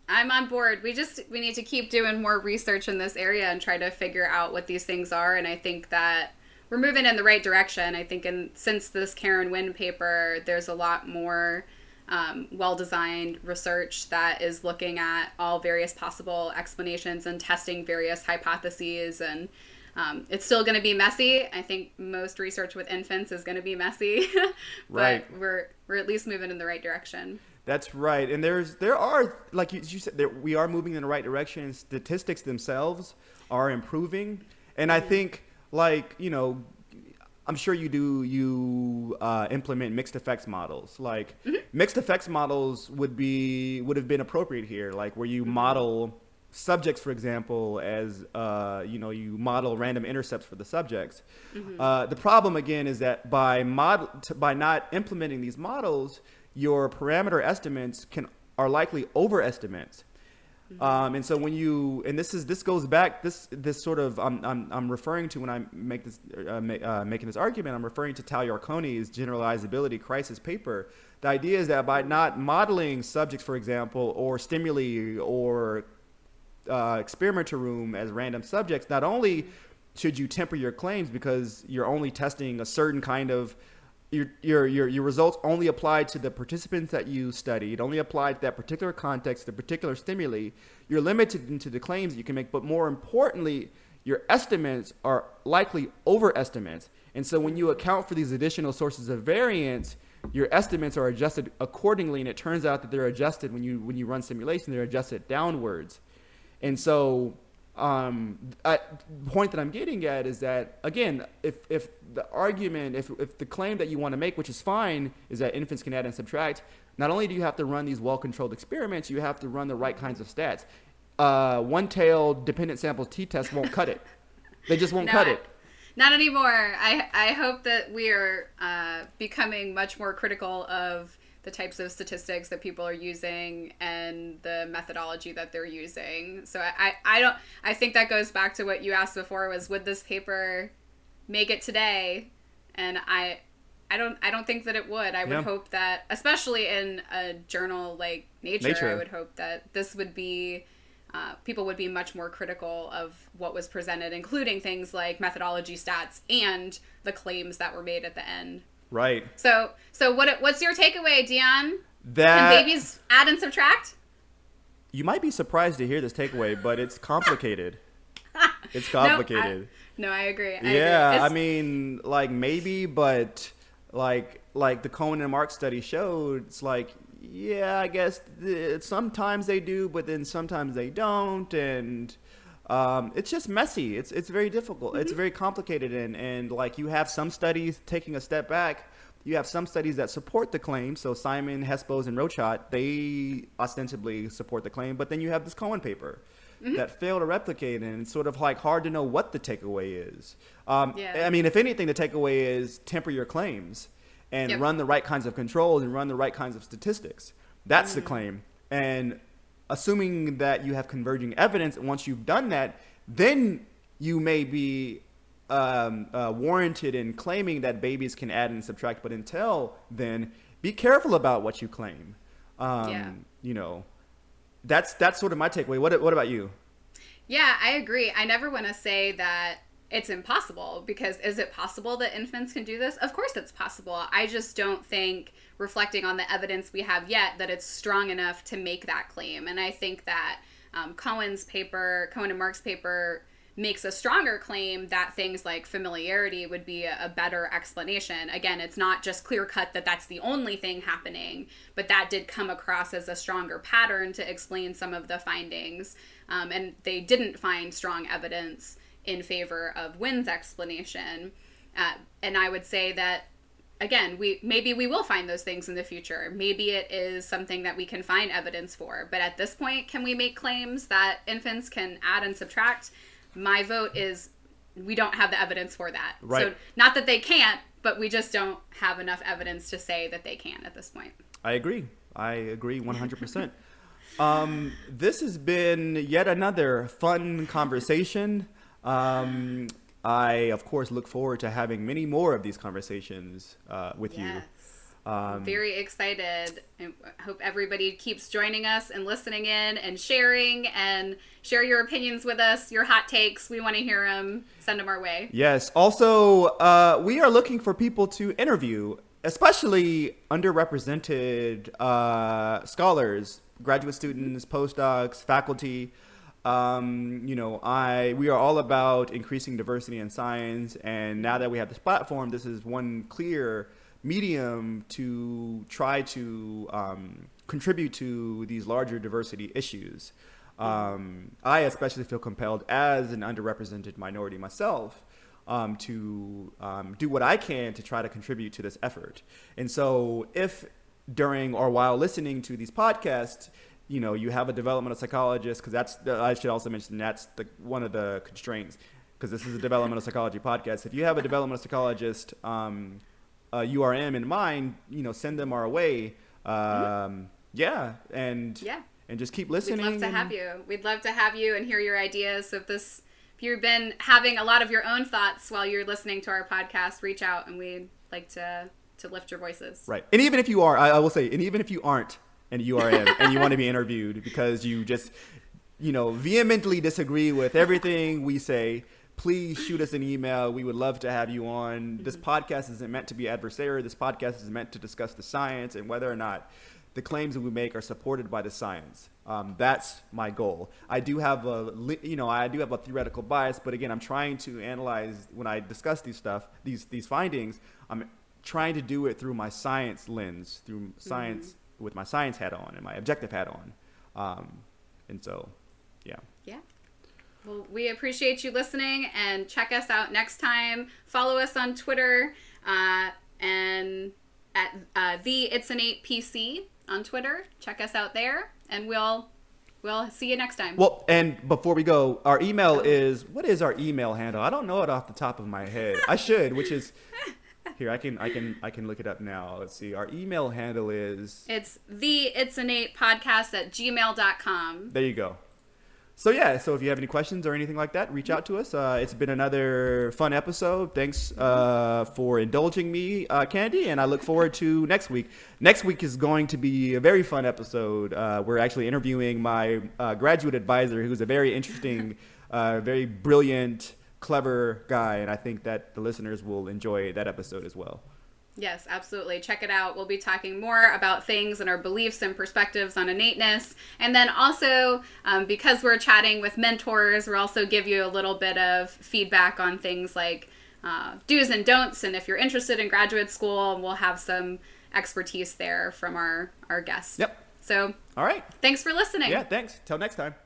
Speaker 1: I'm on board. We just we need to keep doing more research in this area and try to figure out what these things are. And I think that we're moving in the right direction. I think in since this Karen Wynn paper, there's a lot more um, well-designed research that is looking at all various possible explanations and testing various hypotheses. And um, it's still going to be messy. I think most research with infants is going to be messy, but
Speaker 2: Right.
Speaker 1: we're we're at least moving in the right direction.
Speaker 2: That's right, and there's there are like you, you said, there, we are moving in the right direction. Statistics themselves are improving, and I think like you know, I'm sure you do you uh, implement mixed effects models. Like mm-hmm. mixed effects models would be would have been appropriate here, like where you mm-hmm. model subjects, for example, as uh, you know you model random intercepts for the subjects. Mm-hmm. Uh, the problem again is that by model t- by not implementing these models, your parameter estimates can are likely overestimates. Mm-hmm. Um, and so when you and this is this goes back this this sort of I'm I'm, I'm referring to when I make this uh, ma- uh, making this argument I'm referring to Tal Yarkoni's generalizability crisis paper. The idea is that by not modeling subjects, for example, or stimuli or uh, experimenter room as random subjects, not only should you temper your claims because you're only testing a certain kind of Your, your your your results only apply to the participants that you studied, only apply to that particular context, the particular stimuli. You're limited into the claims you can make, but more importantly, your estimates are likely overestimates. And so when you account for these additional sources of variance, your estimates are adjusted accordingly, and it turns out that they're adjusted when you when you run simulation, they're adjusted downwards. And so Um, I, the point that I'm getting at is that, again, if, if the argument, if, if the claim that you want to make, which is fine, is that infants can add and subtract, not only do you have to run these well-controlled experiments, you have to run the right kinds of stats. Uh, one-tailed dependent samples t-test won't cut it. They just won't
Speaker 1: no,
Speaker 2: cut it.
Speaker 1: Not anymore. I, I hope that we are uh, becoming much more critical of the types of statistics that people are using and the methodology that they're using. So I, I, I don't, I think that goes back to what you asked before was, would this paper make it today? And I, I don't, I don't think that it would. I would
Speaker 2: yeah.
Speaker 1: hope that, especially in a journal like Nature,
Speaker 2: Nature.
Speaker 1: I would hope that this would be, uh, people would be much more critical of what was presented, including things like methodology stats and the claims that were made at the end.
Speaker 2: Right.
Speaker 1: So, so what? What's your takeaway, Dion?
Speaker 2: That
Speaker 1: Can babies add and subtract?
Speaker 2: You might be surprised to hear this takeaway, but it's complicated. It's complicated.
Speaker 1: No, I, no, I agree. I
Speaker 2: yeah,
Speaker 1: agree.
Speaker 2: I mean, like maybe, but like like the Cohen and Mark study showed, it's like, yeah, I guess th- sometimes they do, but then sometimes they don't, and Um, it's just messy. It's it's very difficult. Mm-hmm. It's very complicated, and, and like you have some studies taking a step back. You have some studies that support the claim. So Simon, Hespos, and Rochat, they ostensibly support the claim, but then you have this Cohen paper mm-hmm. that failed to replicate, and it's sort of like hard to know what the takeaway is. Um, yeah. I mean, if anything, the takeaway is temper your claims and yep. run the right kinds of controls and run the right kinds of statistics. That's mm-hmm. the claim. And assuming that you have converging evidence, and once you've done that, then you may be um, uh, warranted in claiming that babies can add and subtract. But until then, be careful about what you claim. Um, yeah. You know, that's that's sort of my takeaway. What what about you?
Speaker 1: Yeah, I agree. I never want to say that it's impossible, because is it possible that infants can do this? Of course it's possible. I just don't think, reflecting on the evidence we have yet, that it's strong enough to make that claim. And I think that um, Cohen's paper, Cohen and Mark's paper, makes a stronger claim that things like familiarity would be a, a better explanation. Again, it's not just clear cut that that's the only thing happening, but that did come across as a stronger pattern to explain some of the findings. Um, and they didn't find strong evidence in favor of Wynn's explanation. Uh, and I would say that, again, we maybe we will find those things in the future. Maybe it is something that we can find evidence for. But at this point, can we make claims that infants can add and subtract? My vote is we don't have the evidence for that.
Speaker 2: Right.
Speaker 1: So not that they can't, but we just don't have enough evidence to say that they can at this point.
Speaker 2: I agree. I agree one hundred percent. um, this has been yet another fun conversation. Um, I, of course, look forward to having many more of these conversations uh, with
Speaker 1: yes.
Speaker 2: you. Um,
Speaker 1: Very excited. I hope everybody keeps joining us and listening in and sharing and share your opinions with us, your hot takes. We want to hear them. Send them our way.
Speaker 2: Yes. Also, uh, we are looking for people to interview, especially underrepresented uh, scholars, graduate students, postdocs, faculty. Um, you know, I we are all about increasing diversity in science, and now that we have this platform, this is one clear medium to try to um, contribute to these larger diversity issues. Um, I especially feel compelled as an underrepresented minority myself um, to um, do what I can to try to contribute to this effort. And so if during or while listening to these podcasts, you know, you have a developmental psychologist, because that's, the, I should also mention that's the, one of the constraints, because this is a developmental psychology podcast. If you have a developmental psychologist, um, Uh, U R M in mind, you know, send them our way. Um, mm-hmm. Yeah, and
Speaker 1: yeah,
Speaker 2: and just keep listening.
Speaker 1: We'd love to
Speaker 2: and...
Speaker 1: have you. We'd love to have you and hear your ideas. So if this, if you've been having a lot of your own thoughts while you're listening to our podcast, reach out, and we'd like to to lift your voices.
Speaker 2: Right, and even if you are, I, I will say, and even if you aren't an U R M and you want to be interviewed because you just, you know, vehemently disagree with everything we say, please shoot us an email. We would love to have you on. Mm-hmm. This podcast isn't meant to be adversarial. This podcast is meant to discuss the science and whether or not the claims that we make are supported by the science. Um, that's my goal. I do have a, you know, I do have a theoretical bias, but again, I'm trying to analyze when I discuss these stuff, these these findings. I'm trying to do it through my science lens, through science mm-hmm. with my science hat on and my objective hat on, um, and so, yeah.
Speaker 1: Yeah. Well, we appreciate you listening, and check us out next time. Follow us on Twitter uh, and at uh, the It's an eight P C on Twitter. Check us out there, and we'll we'll see you next time.
Speaker 2: Well, and before we go, our email oh. is, what is our email handle? I don't know it off the top of my head. I should, which is here. I can I can I can look it up now. Let's see. Our email handle is
Speaker 1: it's the It's an eight podcast at gmail dot com.
Speaker 2: There you go. So yeah, so if you have any questions or anything like that, reach out to us. Uh, it's been another fun episode. Thanks uh, for indulging me, uh, Candy, and I look forward to next week. Next week is going to be a very fun episode. Uh, we're actually interviewing my uh, graduate advisor, who's a very interesting, uh, very brilliant, clever guy, and I think that the listeners will enjoy that episode as well.
Speaker 1: Yes, absolutely. Check it out. We'll be talking more about things and our beliefs and perspectives on innateness. And then also, um, because we're chatting with mentors, we'll also give you a little bit of feedback on things like uh, do's and don'ts. And if you're interested in graduate school, we'll have some expertise there from our, our guests.
Speaker 2: Yep.
Speaker 1: So,
Speaker 2: all right.
Speaker 1: Thanks for listening.
Speaker 2: Yeah, thanks. Till next time.